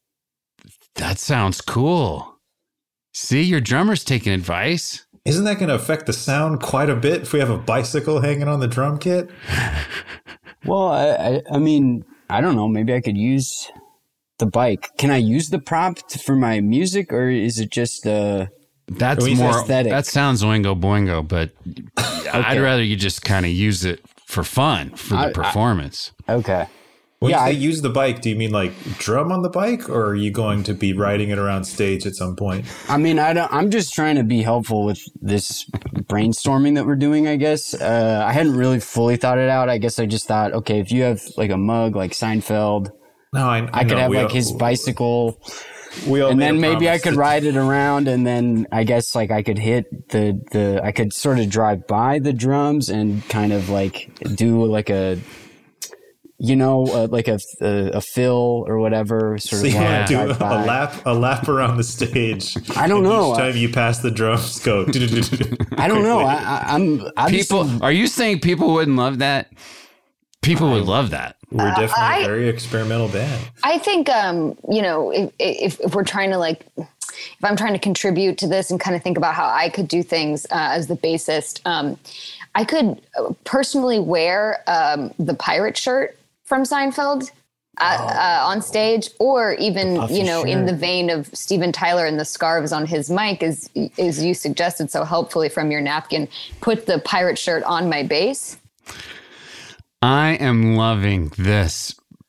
That sounds cool. See, your drummer's taking advice. Isn't that going to affect the sound quite a bit if we have a bicycle hanging on the drum kit? Well, I, I, I mean, I don't know. Maybe I could use the bike. Can I use the prop to, for my music, or is it just uh, that's more aesthetic? That sounds oingo boingo, but okay. I'd rather you just kind of use it for fun, for the I, performance. I, okay. When yeah, you say I, use the bike, do you mean like drum on the bike, or are you going to be riding it around stage at some point? I mean, I don't, I'm just trying to be helpful with this brainstorming that we're doing, I guess. Uh, I hadn't really fully thought it out. I guess I just thought, okay, if you have like a mug like Seinfeld, no, I, I, I could know, have like all, his bicycle. We all and then maybe I could to- ride it around, and then I guess like I could hit the, the, I could sort of drive by the drums and kind of like do like a, you know, uh, like a, a a fill or whatever. Sort so of yeah, do a, by. a lap, a lap around the stage. I don't know. Each time you pass the drums, go. I don't know. I, I, I'm. I'm people, just, are you saying people wouldn't love that? People would love that. We're definitely uh, I, a very experimental band. I think, um, you know, if, if if we're trying to like, if I'm trying to contribute to this and kind of think about how I could do things uh, as the bassist, um, I could personally wear um, the pirate shirt from Seinfeld uh, oh. uh, on stage, or even, you know, shirt. in the vein of Steven Tyler and the scarves on his mic, as, as you suggested so helpfully from your napkin, put the pirate shirt on my bass. I am loving this.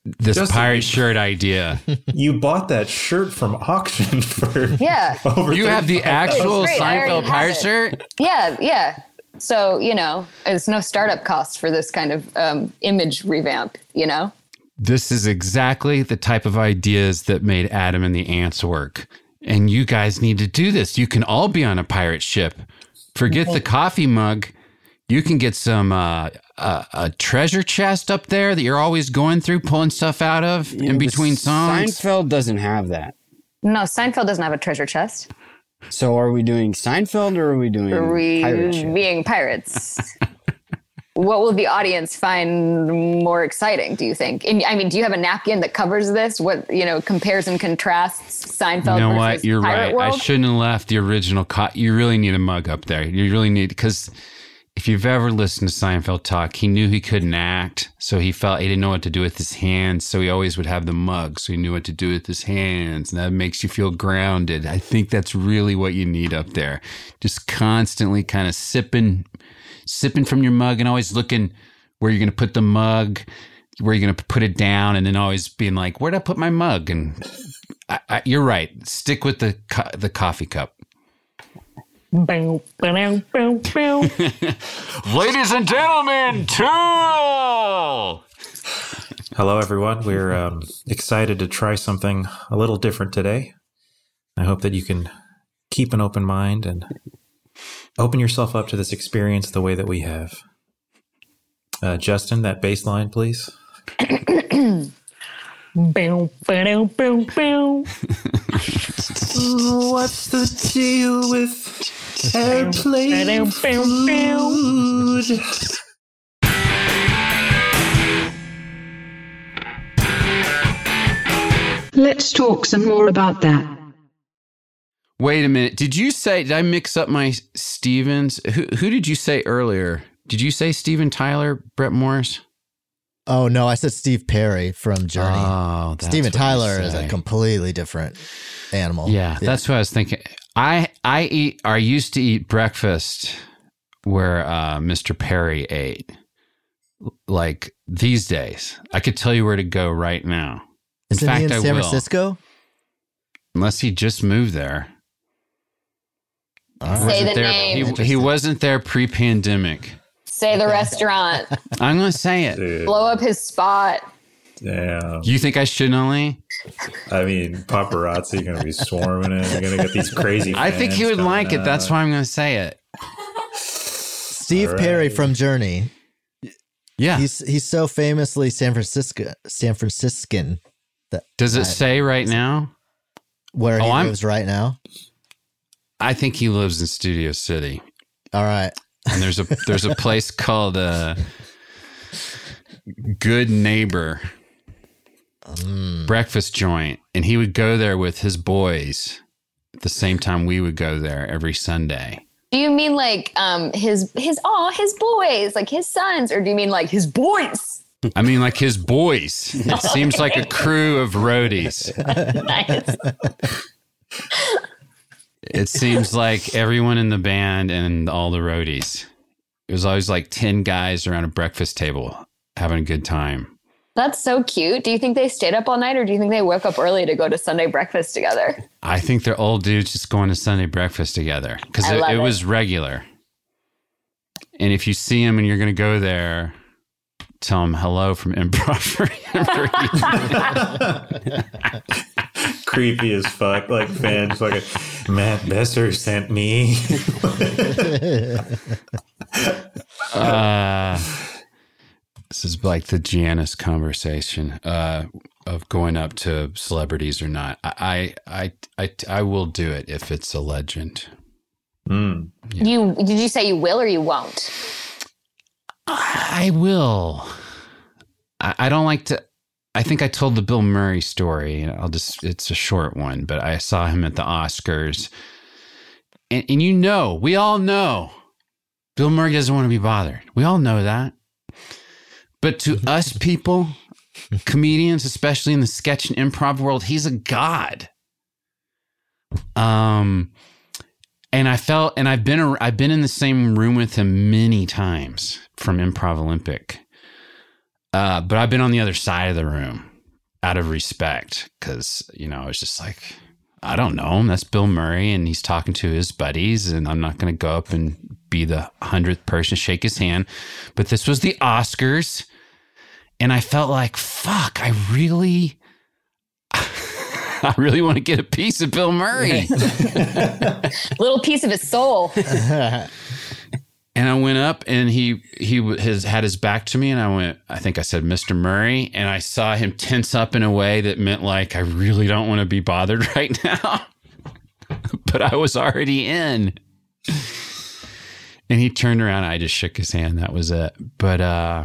this Justin, pirate shirt idea. You bought that shirt from auction for Yeah. over You have the actual Great, I already Seinfeld have pirate it. shirt? Yeah, yeah. So, you know, there's no startup costs for this kind of um, image revamp, you know? This is exactly the type of ideas that made Adam and the Ants work. And you guys need to do this. You can all be on a pirate ship. Forget the coffee mug. You can get some uh, uh, a treasure chest up there that you're always going through, pulling stuff out of You in know, between songs. Seinfeld doesn't have that. No, Seinfeld doesn't have a treasure chest. So are we doing Seinfeld or are we doing Are we pirate ship? being pirates? What will the audience find more exciting, do you think? And, I mean, do you have a napkin that covers this? What, you know, compares and contrasts Seinfeld You know versus what? You're Pirate right. World? I shouldn't have left the original. Co- you really need a mug up there. You really need, because if you've ever listened to Seinfeld talk, he knew he couldn't act. So he felt he didn't know what to do with his hands. So he always would have the mug. So he knew what to do with his hands. And that makes you feel grounded. I think that's really what you need up there. Just constantly kind of sipping, sipping from your mug and always looking where you're going to put the mug, where you're going to put it down, and then always being like, where'd I put my mug? And I, I, you're right. Stick with the co- the coffee cup. Ladies and gentlemen, Tool! Hello, everyone. We're um, excited to try something a little different today. I hope that you can keep an open mind and open yourself up to this experience the way that we have. Uh, Justin, that bass line, please. What's the deal with airplane food? Let's talk some more about that. Wait a minute. Did you say, did I mix up my Stevens? Who, who did you say earlier? Did you say Steven Tyler, Brett Morris? Oh, no, I said Steve Perry from Journey. Oh, that's Steven what you Tyler is a say. completely different animal. Yeah, that's what I was thinking. I I eat. I used to eat breakfast where uh, Mister Perry ate. Like these days, I could tell you where to go right now. In Isn't fact, he in I San will. Francisco? Unless he just moved there. All Say Wasn't the there- name. He, he wasn't there pre-pandemic. Say the restaurant. I'm going to say it. Dude, Blow up his spot. damn. You think I should only? I mean, paparazzi going to be swarming it. You're going to get these crazy I think he fans would coming like it. That's out. why I'm going to say it. Steve All right. Perry from Journey. Yeah. He's he's so famously San Francisco San Franciscan that Does it I- say right now? where he Oh, I'm- lives right now. I think he lives in Studio City. All right. And there's a there's a place called uh, Good Neighbor Mm. breakfast joint, and he would go there with his boys at the same time we would go there every Sunday. Do you mean like um his his oh his boys, like his sons, or do you mean like his boys? I mean, like his boys. It seems like a crew of roadies. Nice. It seems like everyone in the band and all the roadies. It was always like ten guys around a breakfast table having a good time. That's so cute. Do you think they stayed up all night, or do you think they woke up early to go to Sunday breakfast together? I think they're old dudes just going to Sunday breakfast together because I it, love it it. was regular. And if you see them and you're going to go there, tell them hello from Improv for Creepy as fuck. Like fans, like Matt Besser sent me. uh, This is like the Janice conversation uh, of going up to celebrities or not. I, I, I, I will do it if it's a legend. Mm. Yeah. You did you say you will or you won't? I will. I, I don't like to. I think I told the Bill Murray story. I'll just. It's a short one, but I saw him at the Oscars, and, and you know, we all know, Bill Murray doesn't want to be bothered. We all know that. But to us people, comedians, especially in the sketch and improv world, he's a god. Um, and I felt, and I've been, I've been in the same room with him many times from Improv Olympic. Uh, but I've been on the other side of the room out of respect, because, you know, I was just like, I don't know him. That's Bill Murray, and he's talking to his buddies, and I'm not going to go up and be the hundredth person to shake his hand. But this was the Oscars, and I felt like, fuck, I really, I really want to get a piece of Bill Murray. Little piece of his soul. And I went up, and he he has had his back to me, and I went, I think I said, Mister Murray, and I saw him tense up in a way that meant like, I really don't want to be bothered right now. But I was already in. And he turned around, and I just shook his hand. That was it. But uh,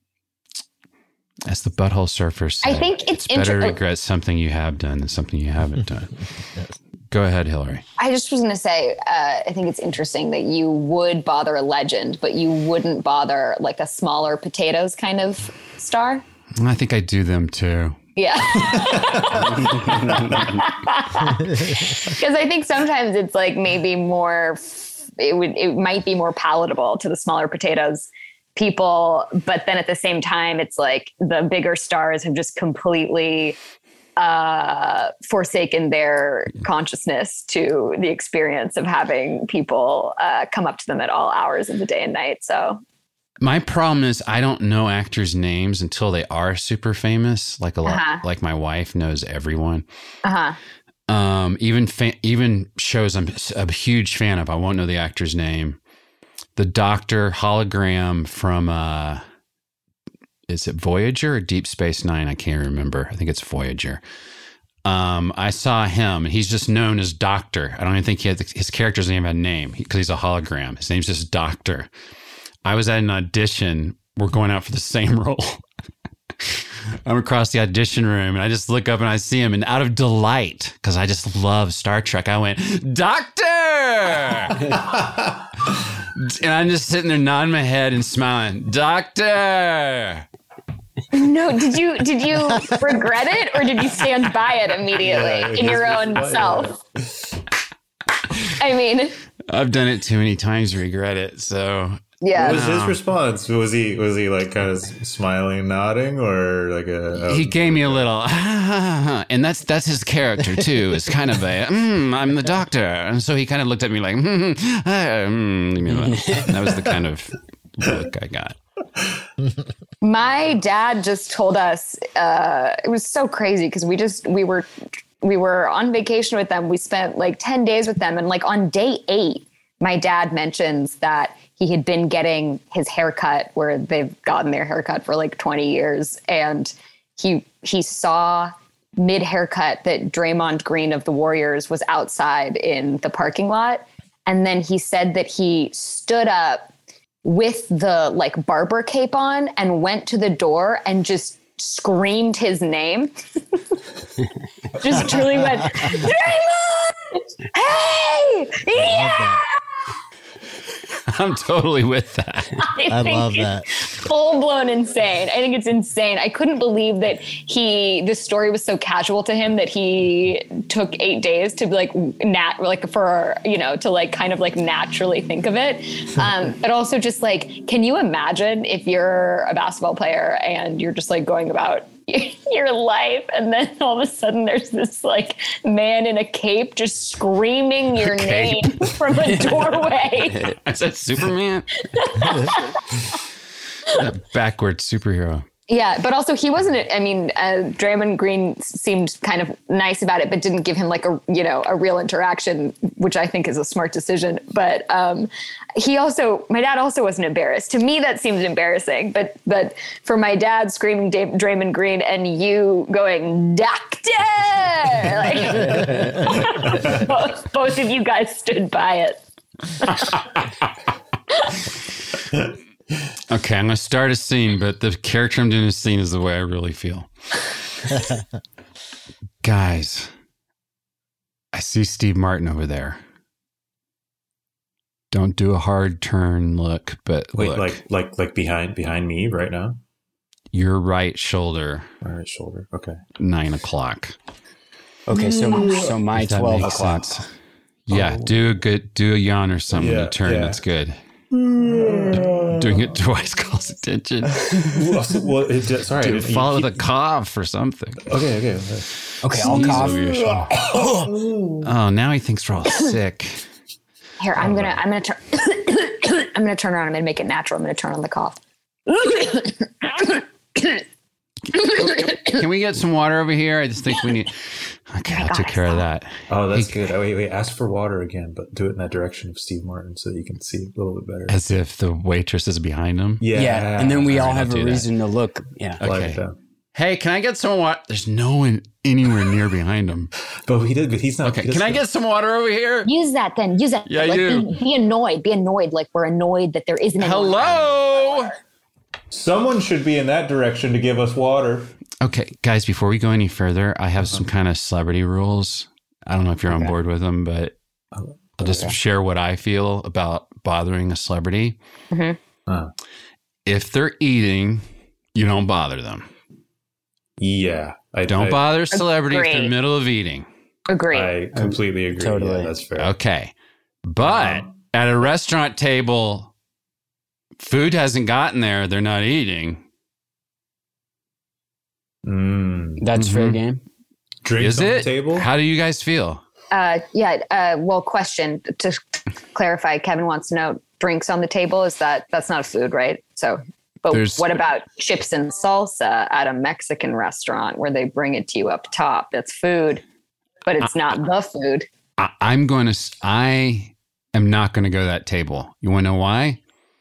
as the Butthole Surfer said, I think it's, it's better inter- to regret something you have done than something you haven't done. Yes. Go ahead, Hillary. I just was going to say, uh, I think it's interesting that you would bother a legend, but you wouldn't bother like a smaller potatoes kind of star. I think I do them too. Yeah. Because I think sometimes it's like maybe more, it would, it might be more palatable to the smaller potatoes people. But then at the same time, it's like the bigger stars have just completely uh, forsaken their consciousness to the experience of having people uh, come up to them at all hours of the day and night. So my problem is I don't know actors' names until they are super famous. Like a lot, Uh-huh. like my wife knows everyone. Uh-huh. Um, even fa- even shows I'm a huge fan of, I won't know the actor's name. The Doctor hologram from uh, is it Voyager or Deep Space Nine? I can't remember. I think it's Voyager. Um, I saw him, and he's just known as Doctor. I don't even think he had his character doesn't even have a name because he's a hologram. His name's just Doctor. I was at an audition. We're going out for the same role. I'm across the audition room, and I just look up and I see him, and out of delight, because I just love Star Trek, I went, Doctor! And I'm just sitting there nodding my head and smiling, Doctor! No, did you did you regret it, or did you stand by it immediately Yeah, in your own yeah. self? I mean, I've done it too many times to regret it, so... yeah. What was his No. response? Was he was he like kind of smiling, nodding, or like a? a He gave me a little, and that's that's his character too. It's kind of a, mm, I'm the Doctor, and so he kind of looked at me like, mm, mm, leave me alone. That was the kind of look I got. My dad just told us uh, it was so crazy because we just we were we were on vacation with them. We spent like ten days with them, and like on day eight, my dad mentions that he had been getting his haircut where they've gotten their haircut for like twenty years. And he he saw mid haircut that Draymond Green of the Warriors was outside in the parking lot. And then he said that he stood up with the like barber cape on and went to the door and just screamed his name. Just truly went, Draymond! Hey! Yeah! I'm totally with that. I, I think love it's that. Full blown insane. I think it's insane. I couldn't believe that he, this story was so casual to him that he took eight days to like nat, like for, you know, to like kind of like naturally think of it. Um, but also just like, can you imagine if you're a basketball player and you're just like going about your life, and then all of a sudden there's this like man in a cape just screaming your Cape. name from a doorway. I said Superman. A backward superhero. Yeah, but also he wasn't, I mean, uh, Draymond Green seemed kind of nice about it, but didn't give him like a, you know, a real interaction, which I think is a smart decision. But um, he also, my dad also wasn't embarrassed. To me, that seems embarrassing. But but for my dad screaming Dave, Draymond Green and you going, Doctor! Like, both, both of you guys stood by it. Okay, I'm going to start a scene, but the character I'm doing a scene is the way I really feel. Guys, I see Steve Martin over there. Don't do a hard turn look, but Wait, look, like like like behind behind me right now. your right shoulder, My right shoulder. Okay. nine o'clock. Okay, so so my If that twelve makes o'clock. sense. Yeah, do a good, do a yawn or something. Yeah, you turn, yeah. that's good. Do Doing it twice calls attention. well, it just, sorry, Dude, I didn't- follow you- the cough or something. Okay, okay. Okay, I'll cough. Oh, now he thinks we're all sick. Here, I'm gonna, I'm gonna turn, I'm gonna turn around. I'm gonna make it natural. I'm gonna turn on the cough. Can we get some water over here? I just think we need. Okay, I took care of that. Oh, that's good. Oh, wait, wait. Ask for water again, but do it in that direction of Steve Martin so that you can see a little bit better. As if the waitress is behind him. Yeah. Yeah, and then we all Alright, have I'll a do that. reason to look. Yeah. Okay. Like that. Hey, can I get some water? There's no one anywhere near behind him. But he did. But he's not. Okay, he can I doesn't- get some water over here? Use that then. Use that. Yeah, like, you. Be, be annoyed. Be annoyed. Like we're annoyed that there isn't. anyone. Hello. Someone should be in that direction to give us water. Okay, guys, before we go any further, I have some kind of celebrity rules. I don't know if you're on board with them, but I'll just Okay. share what I feel about bothering a celebrity. Mm-hmm. Uh, If they're eating, you don't bother them. yeah. I Don't I, bother a celebrity if they're in the Agree. middle of eating. Agree. I completely agree. Totally. Yeah, that's fair. Okay. But Um, at a restaurant table, food hasn't gotten there, they're not eating. Mm. That's fair Mhm. game. Drinks Is on it? the table? How do you guys feel? Uh, yeah. Uh, well, question to clarify. Kevin wants to know: drinks on the table, is that that's not a food, right? So, but There's- what about chips and salsa at a Mexican restaurant where they bring it to you up top? That's food, but it's not the food. I, I'm going to, I am not going to go to that table. You want to know why?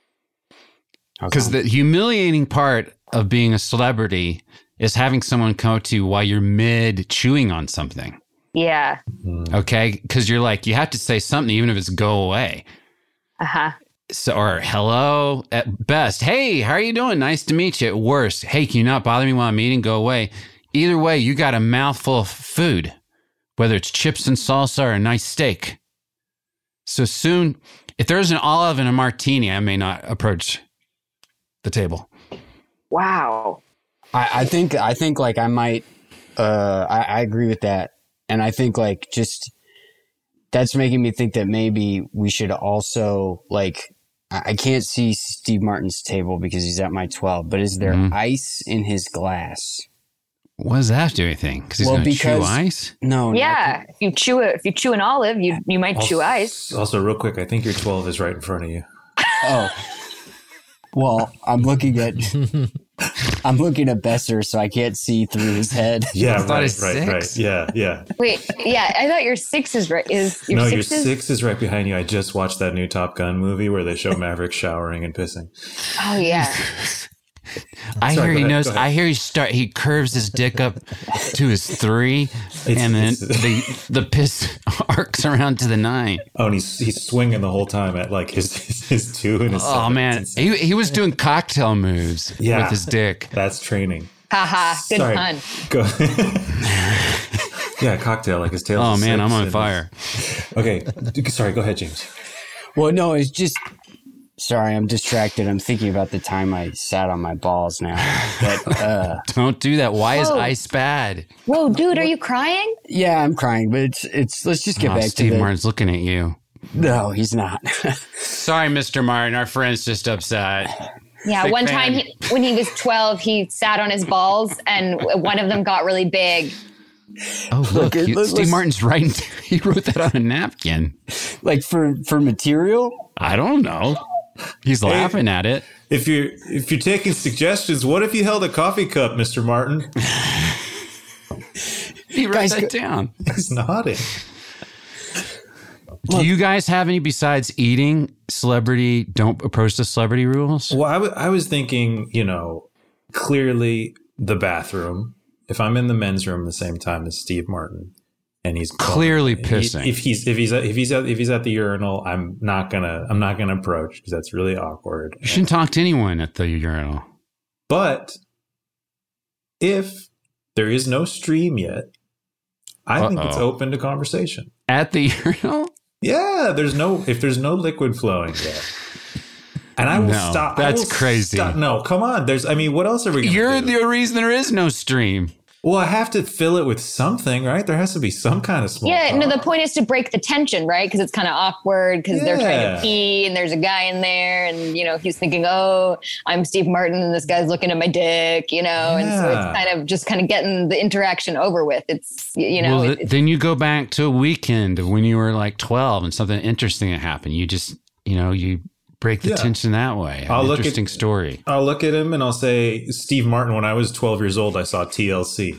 Because the humiliating part of being a celebrity is having someone come to you while you're mid chewing on something. Yeah. Okay. Because you're like, you have to say something, even if it's go away. Uh huh. So, or hello at best. Hey, how are you doing? Nice to meet you. At worst, hey, can you not bother me while I'm eating? Go away. Either way, you got a mouthful of food, whether it's chips and salsa or a nice steak. So soon, if there's an olive and a martini, I may not approach the table. Wow. I, I think I think like I might uh I, I agree with that. And I think like just that's making me think that maybe we should also like I, I can't see Steve Martin's table because he's at my twelve, but is there Mhm. ice in his glass? What does that have to do with anything? Because he's Well, going to chew because- ice? No. Yeah. If you chew it, if you chew an olive, you you might chew Also- ice. Also, real quick, I think your twelve is right in front of you. Oh. Well, I'm looking at I'm looking at Besser, so I can't see through his head. Yeah, thought right, it's right, six. right. Yeah, yeah. Wait. Yeah. I thought your six is right. Is your no, six your is? six is right behind you. I just watched that new Top Gun movie where they show Maverick showering and pissing. Oh yeah. I Sorry, hear go he ahead, knows. go ahead. I hear he start. He curves his dick up to his three, It's- and then it's- the the piss arcs around to the nine. Oh, and he's he's swinging the whole time at like his his, his two and his. Oh seven. man, It's insane. he he was doing cocktail moves Yeah. with his dick. That's training. Haha. Good Sorry. pun. Go. Yeah, cocktail like his tail. Oh man, I'm on fire. Okay, sorry. Go ahead, James. Well, no, it's just sorry, I'm distracted. I'm thinking about the time I sat on my balls now. But uh Don't do that. Why is Whoa. ice bad? Whoa, dude, are you crying? yeah, I'm crying, but it's it's let's just get Oh, back Steve to the Martin's looking at you. No, he's not. Sorry, Mister Martin. Our friend's just upset. Yeah, Big one fan. time he, when he was twelve, he sat on his balls and one of them got really big. Oh look, Look, you- let's- Steve Martin's writing. He wrote that on a napkin. Like for for material? I don't know. He's laughing at it. If you're if you're taking suggestions, what if you held a coffee cup, Mister Martin? He wrote Guys, that go- down. He's nodding. Do you guys have any besides eating celebrity? Don't approach the celebrity rules. Well, I, w- I was thinking, you know, clearly the bathroom. If I'm in the men's room at the same time as Steve Martin, and he's Clearly he- pissing. if he's if he's at, if he's at, if he's at the urinal, I'm not gonna I'm not gonna approach because that's really awkward. You shouldn't talk to anyone at the urinal. But if there is no stream yet, I think it's Uh-oh. open to conversation. At the urinal? Yeah, there's no if there's no liquid flowing yet. And I will No, stop. I that's will crazy. stop- No, come on. There's I mean, what else are we gonna You're do? the reason there is no stream. Well, I have to fill it with something, right? There has to be some kind of small Yeah, talk. no, the point is to break the tension, right? Because it's kind of awkward because they're trying Yeah. to pee and there's a guy in there and, you know, he's thinking, oh, I'm Steve Martin and this guy's looking at my dick, you know? And so Yeah. it's kind of just kind of getting the interaction over with. It's, you know, well, it- th- then you go back to a weekend of when you were like twelve and something interesting had happened. You just, you know, you break the Yeah. tension that way. I'll An look at- interesting story. I'll look at him and I'll say, Steve Martin, when I was twelve years old, I saw T L C.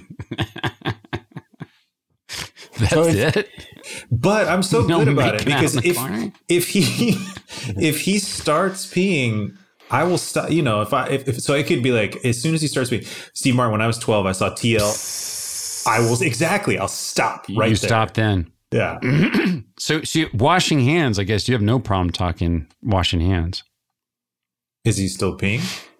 That's it. But I'm so No good about it making out because in the if car? if he if he starts peeing, I will stop. You know, if I if, if so, it could be like as soon as he starts peeing, Steve Martin. When I was twelve, I saw T L. I will exactly. I'll stop right you there. stop then. Yeah. So, so washing hands, I guess you have no problem talking washing hands. Is he still peeing?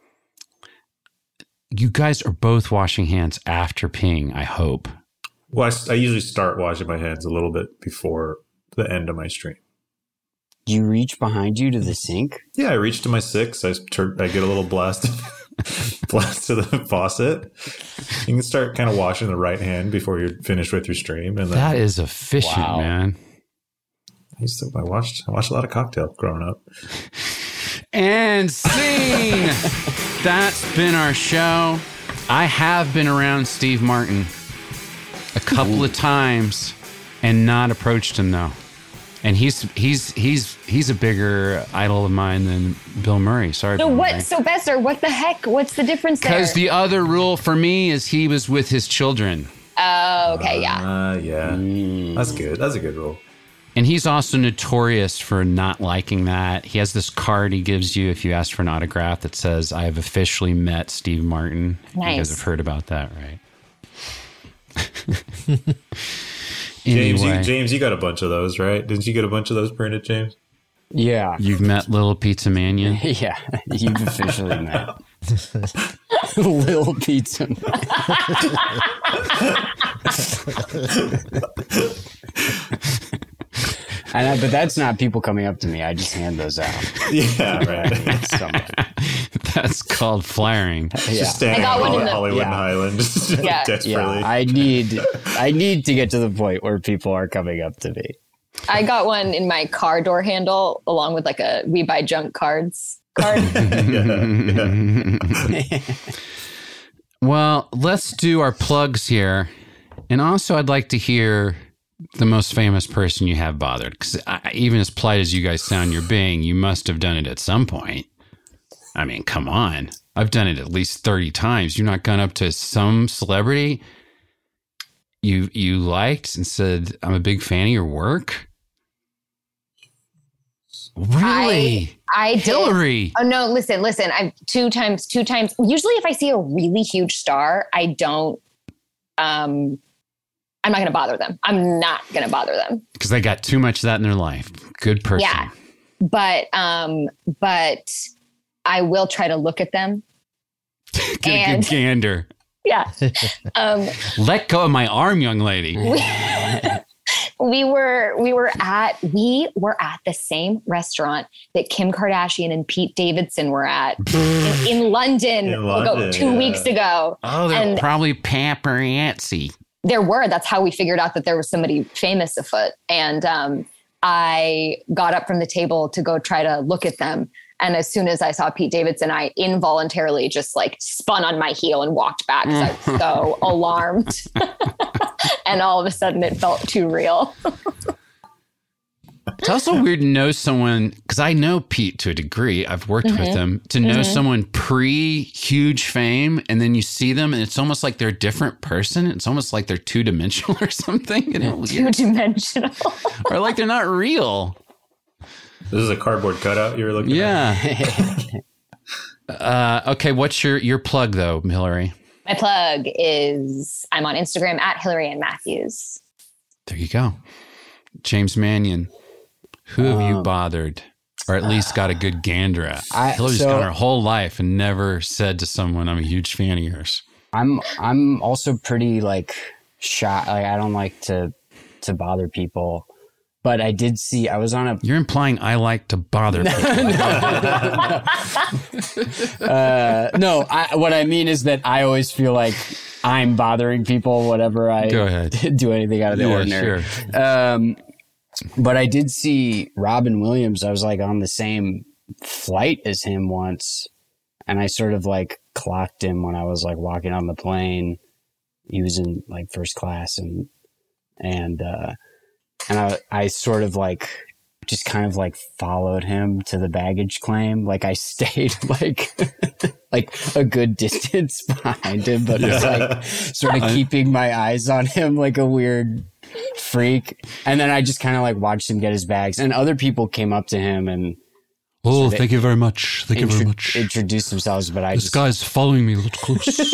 You guys are both washing hands after peeing, I hope. Well, I, I usually start washing my hands a little bit before the end of my stream. Do you reach behind you to the sink? Yeah, I reach to my six. I turn. I get a little blast, blast to the faucet. You can start kind of washing the right hand before you're finished with your stream, and then That is efficient, Wow. man. I used to. I watched. I watched a lot of Cocktail growing up. And scene. That's been our show. I have been around Steve Martin a couple of times and not approached him though. And he's he's he's he's a bigger idol of mine than Bill Murray. Sorry. so Bill what? Murray. So Besser, what the heck? What's the difference there? Because the other rule for me is he was with his children. Oh, okay, yeah. Uh, yeah. That's good. That's a good rule. And he's also notorious for not liking that. He has this card he gives you if you ask for an autograph that says, I have officially met Steve Martin. You guys Nice. have heard about that, right? James, Anyway. you, James, you got a bunch of those, right? Didn't you get a bunch of those printed, James? Yeah. You've met Little Pizza Manion? Yeah, you've officially met Little Pizza. And I, but that's not people coming up to me. I just hand those out. Yeah, right. Somebody. That's called flaring. Yeah. Just standing I got on one in the- Hollywood and Yeah. Highland, just Yeah. desperately. Yeah, I need, I need to get to the point where people are coming up to me. I got one in my car door handle along with like a We Buy Junk Cards card. Well, let's do our plugs here. And also, I'd like to hear the most famous person you have bothered. Because even as polite as you guys sound, you're being, you must have done it at some point. I mean, come on. I've done it at least thirty times. You've not gone up to some celebrity you you liked and said, I'm a big fan of your work? Really? I did. Hillary. Oh no, listen, listen. I've two times, two times. Usually if I see a really huge star, I don't um I'm not gonna bother them. I'm not gonna bother them. Because they got too much of that in their life. Good person. Yeah. But um, but I will try to look at them. Get a And- good gander. Yeah. Um Let go of my arm, young lady. we, we were we were at we were at the same restaurant that Kim Kardashian and Pete Davidson were at in, in London, In ago, London, two yeah. weeks ago. Oh, they're And- probably paparazzi. There were. That's how we figured out that there was somebody famous afoot. And um, I got up from the table to go try to look at them. And as soon as I saw Pete Davidson, I involuntarily just like spun on my heel and walked back because I was so alarmed. And all of a sudden it felt too real. It's also weird to know someone, because I know Pete to a degree. I've worked with Mhm. him. To know Mhm. someone pre-huge fame, and then you see them, and it's almost like they're a different person. It's almost like they're two-dimensional or something. You know? Two dimensional. Or like they're not real. This is a cardboard cutout you were looking at? Yeah. uh, okay, what's your, your plug, though, Hillary? My plug is I'm on Instagram at Hillary Ann Matthews. There you go. James Manion. Who have you Um, bothered? Or at least got a good gander at? I- Hillary's so- gone her whole life and never said to someone, I'm a huge fan of yours. I'm I'm also pretty like shy. Like I don't like to to bother people. But I did see I was on a You're implying I like to bother people. uh, no, I, what I mean is that I always feel like I'm bothering people whenever I Go ahead. do anything out of the Yeah, ordinary. sure. Um, but I did see Robin Williams. I was like on the same flight as him once, and I sort of like clocked him when I was like walking on the plane. He was in like first class, and and uh, and I I sort of like just kind of like followed him to the baggage claim. Like I stayed like like a good distance behind him, but it's like sort of keeping my eyes on him like a weird freak. And then I just kind of like watched him get his bags, and other people came up to him and Oh, thank you very much. Thank you very intro- much. introduced themselves, but I This just guy's following me a little close.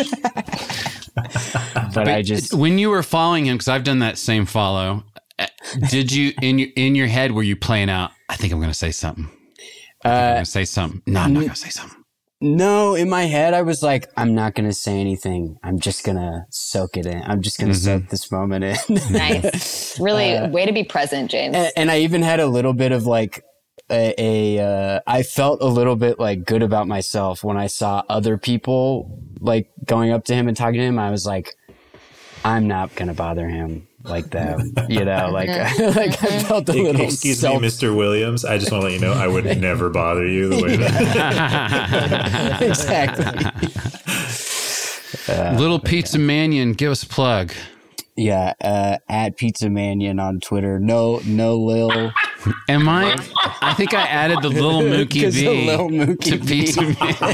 but I just when you were following him, because I've done that same follow. uh, Did you in your in your head were you playing out? I think I'm going to say something. I think I'm going to say something. No, I'm not going to say something. No, in my head, I was like, I'm not going to say anything. I'm just going to soak it in. I'm just going to Mm-hmm. soak this moment in. Nice. Really, Uh, way to be present, James. and, and I even had a little bit of like a, a uh, I felt a little bit like good about myself when I saw other people like going up to him and talking to him. I was like, I'm not going to bother him like that, you know, like, like I felt a little Excuse self- me, Mister Williams. I just want to let you know I would never bother you the way that. Exactly. Uh, Little Pizza Manion, give us a plug. Yeah, uh, at Pizza Manion on Twitter. No, no Lil. Am I? I think I added the little Mookie 'Cause V the Lil Mookie to V. Pizza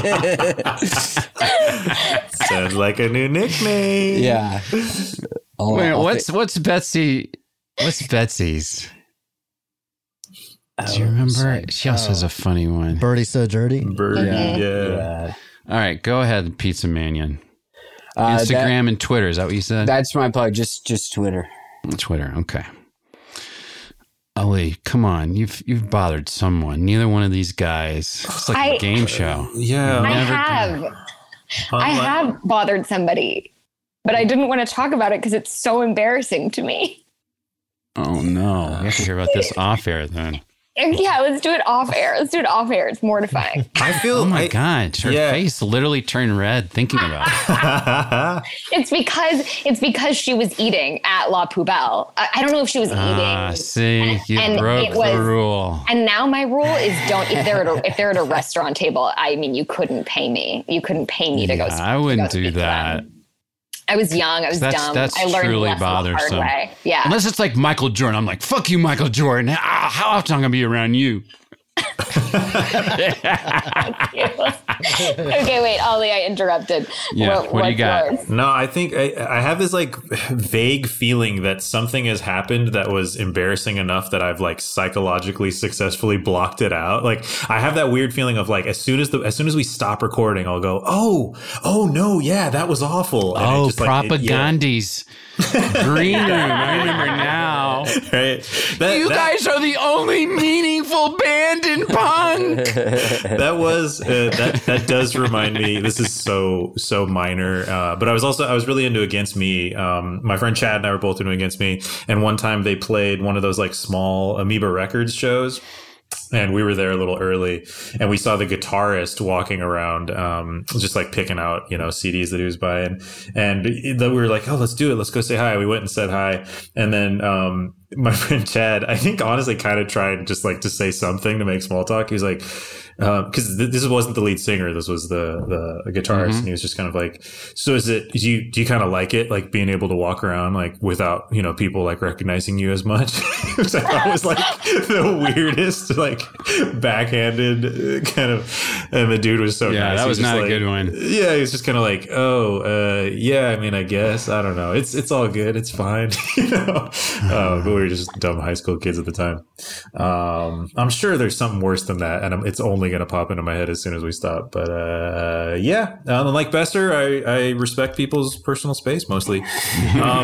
Manion. Sounds like a new nickname. Yeah. Oh, Wait, I'll what's fi- what's Betsy? What's Betsy's? Do you remember? She also has a funny one. Birdie So Dirty. Birdie, Yeah. yeah. yeah. All right, go ahead, Pizza Manion. Uh, that- Instagram and Twitter. Is that what you said? That's my plug. Just, just Twitter. Twitter. Okay. Ali, come on. You've you've bothered someone. Neither one of these guys. It's like a I- game show. Yeah. I never- have. I Unlike- have bothered somebody, but I didn't want to talk about it because it's so embarrassing to me. Oh no. We have to hear about this off air then. Yeah, let's do it off air. Let's do it off air. It's mortifying. I feel. Oh my I, god. Her yeah. face literally turned red thinking about it. It's because it's because she was eating at La Poubelle. I, I don't know if she was Ah, eating. see, you And broke it was- the rule. And now my rule is don't if they're at a, if they're at a restaurant table. I mean, you couldn't pay me. You couldn't pay me to go. Yeah, speak- I to wouldn't go do speak to that. them. I was young. I was That's dumb. that's I learned truly lessons the hard bothersome. way. Yeah. Unless it's like Michael Jordan. I'm like, fuck you, Michael Jordan. Ah, how often am I gonna be around you? Okay, wait, Ollie, I interrupted. Yeah, what do you got? yours? No, I think I, I have this like vague feeling that something has happened that was embarrassing enough that I've like psychologically successfully blocked it out. Like I have that weird feeling of like as soon as the as soon as we stop recording, I'll go, oh, oh no, yeah, that was awful. And it Oh, just, like, it- yeah. Propagandi's green room. I remember now. Right? That, You that- guys are the only meaningful band in punk. that was uh, that that does remind me. This is so so minor, uh, but I was also I was really into Against Me. Um, my friend Chad and I were both into Against Me, and one time they played one of those like small Amoeba Records shows. And we were there a little early, and we saw the guitarist walking around, um, just like picking out, you know, C Ds that he was buying. And then we were like, "Oh, let's do it. Let's go say hi." We went and said hi, and then um, my friend Chad, I think, honestly, kind of tried just like to say something to make small talk. He was like, because uh, th- this wasn't the lead singer, this was the the guitarist, Mhm. and he was just kind of like, "So is it? Do you do you kind of like it, like being able to walk around like without, you know, people like recognizing you as much?" Which I thought was like the weirdest, like backhanded uh, kind of. And the dude was so Yeah, nice. that He was just not a like- good one. Yeah, he was just kind of like, "Oh, uh, yeah. I mean, I guess I don't know. It's it's all good. It's fine." You know, uh, but we were just dumb high school kids at the time. Um, I'm sure there's something worse than that, and I'm, it's only gonna pop into my head as soon as we stop. But uh, yeah, um, unlike Bester, I, I respect people's personal space mostly. Um,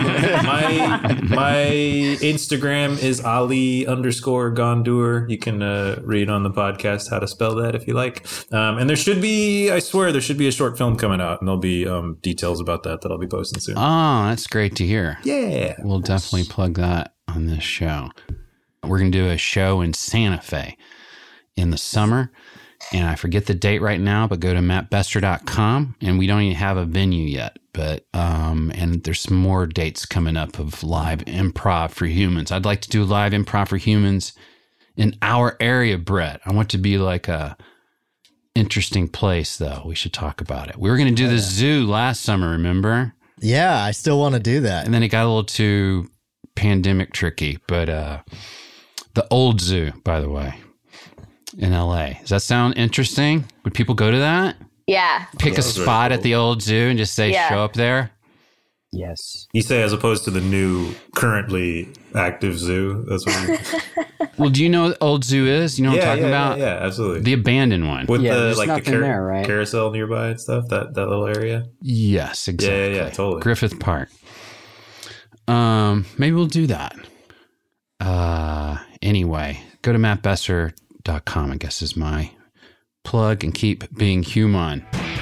my my Instagram is Ali underscore Gondour. You can uh, read on the podcast how to spell that if you like. Um, and there should be, I swear, there should be a short film coming out, and there'll be um, details about that that I'll be posting soon. Oh, that's great to hear. Yeah. We'll definitely plug that on this show. We're going to do a show in Santa Fe in the summer. And I forget the date right now, but go to matt besser dot com, and we don't even have a venue yet. But um, and there's some more dates coming up of live improv for humans. I'd like to do live improv for humans in our area, Brett. I want to be like a interesting place, though. We should talk about it. We were going to do the zoo last summer, remember? Yeah, I still want to do that. And then it got a little too pandemic tricky. But uh, the old zoo, by the way, in L A. Does that sound interesting? Would people go to that? Yeah. Pick Yeah, a spot cool. at the old zoo and just say, Yeah. show up there? Yes. You say as opposed to the new, currently active zoo. That's what you Well, do you know what old zoo is? You know what yeah, I'm talking yeah, about? Yeah, yeah, absolutely. The abandoned one. With Yeah, the there's like the nothing car- there, right? carousel nearby and stuff, that, that little area. Yes, exactly. Yeah, yeah, yeah, totally. Griffith Park. Um, maybe we'll do that. Uh, anyway, go to matt besser dot com, I guess is my plug, and keep being human.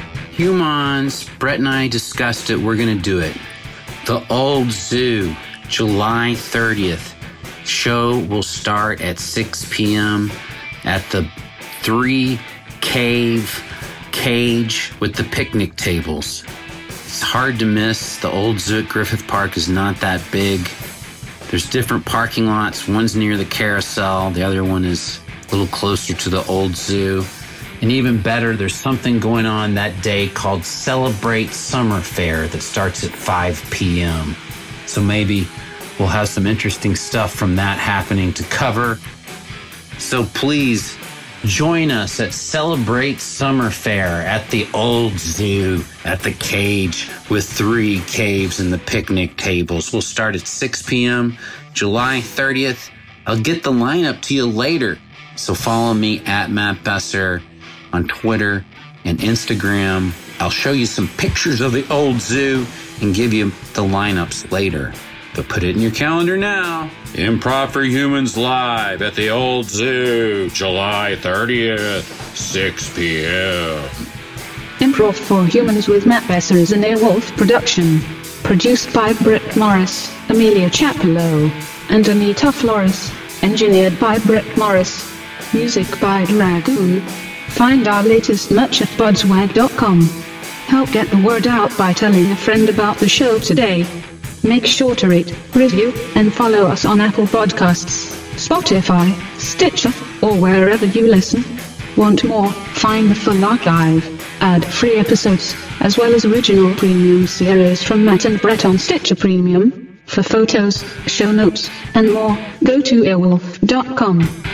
Humans, Brett and I discussed it. We're going to do it. The Old Zoo, July thirtieth. Show will start at six p.m. at the Three Cave Cage with the picnic tables. It's hard to miss. The Old Zoo at Griffith Park is not that big. There's different parking lots. One's near the carousel. The other one is a little closer to the Old Zoo. And even better, there's something going on that day called Celebrate Summer Fair that starts at five p.m. So maybe we'll have some interesting stuff from that happening to cover. So please join us at Celebrate Summer Fair at the Old Zoo at the Cage with three caves and the picnic tables. We'll start at six p.m. July thirtieth. I'll get the lineup to you later. So follow me at Matt Besser on Twitter and Instagram. I'll show you some pictures of the Old Zoo and give you the lineups later. But put it in your calendar now. Improv for Humans live at the Old Zoo, July thirtieth, six p.m. Improv for Humans with Matt Besser is an Airwolf production. Produced by Brett Morris, Amelia Chapello, and Anita Flores. Engineered by Brett Morris. Music by Dragoon. Find our latest merch at budswag dot com. Help get the word out by telling a friend about the show today. Make sure to rate, review, and follow us on Apple Podcasts, Spotify, Stitcher, or wherever you listen. Want more? Find the full archive, ad-free episodes, as well as original premium series from Matt and Brett on Stitcher Premium. For photos, show notes, and more, go to airwolf dot com.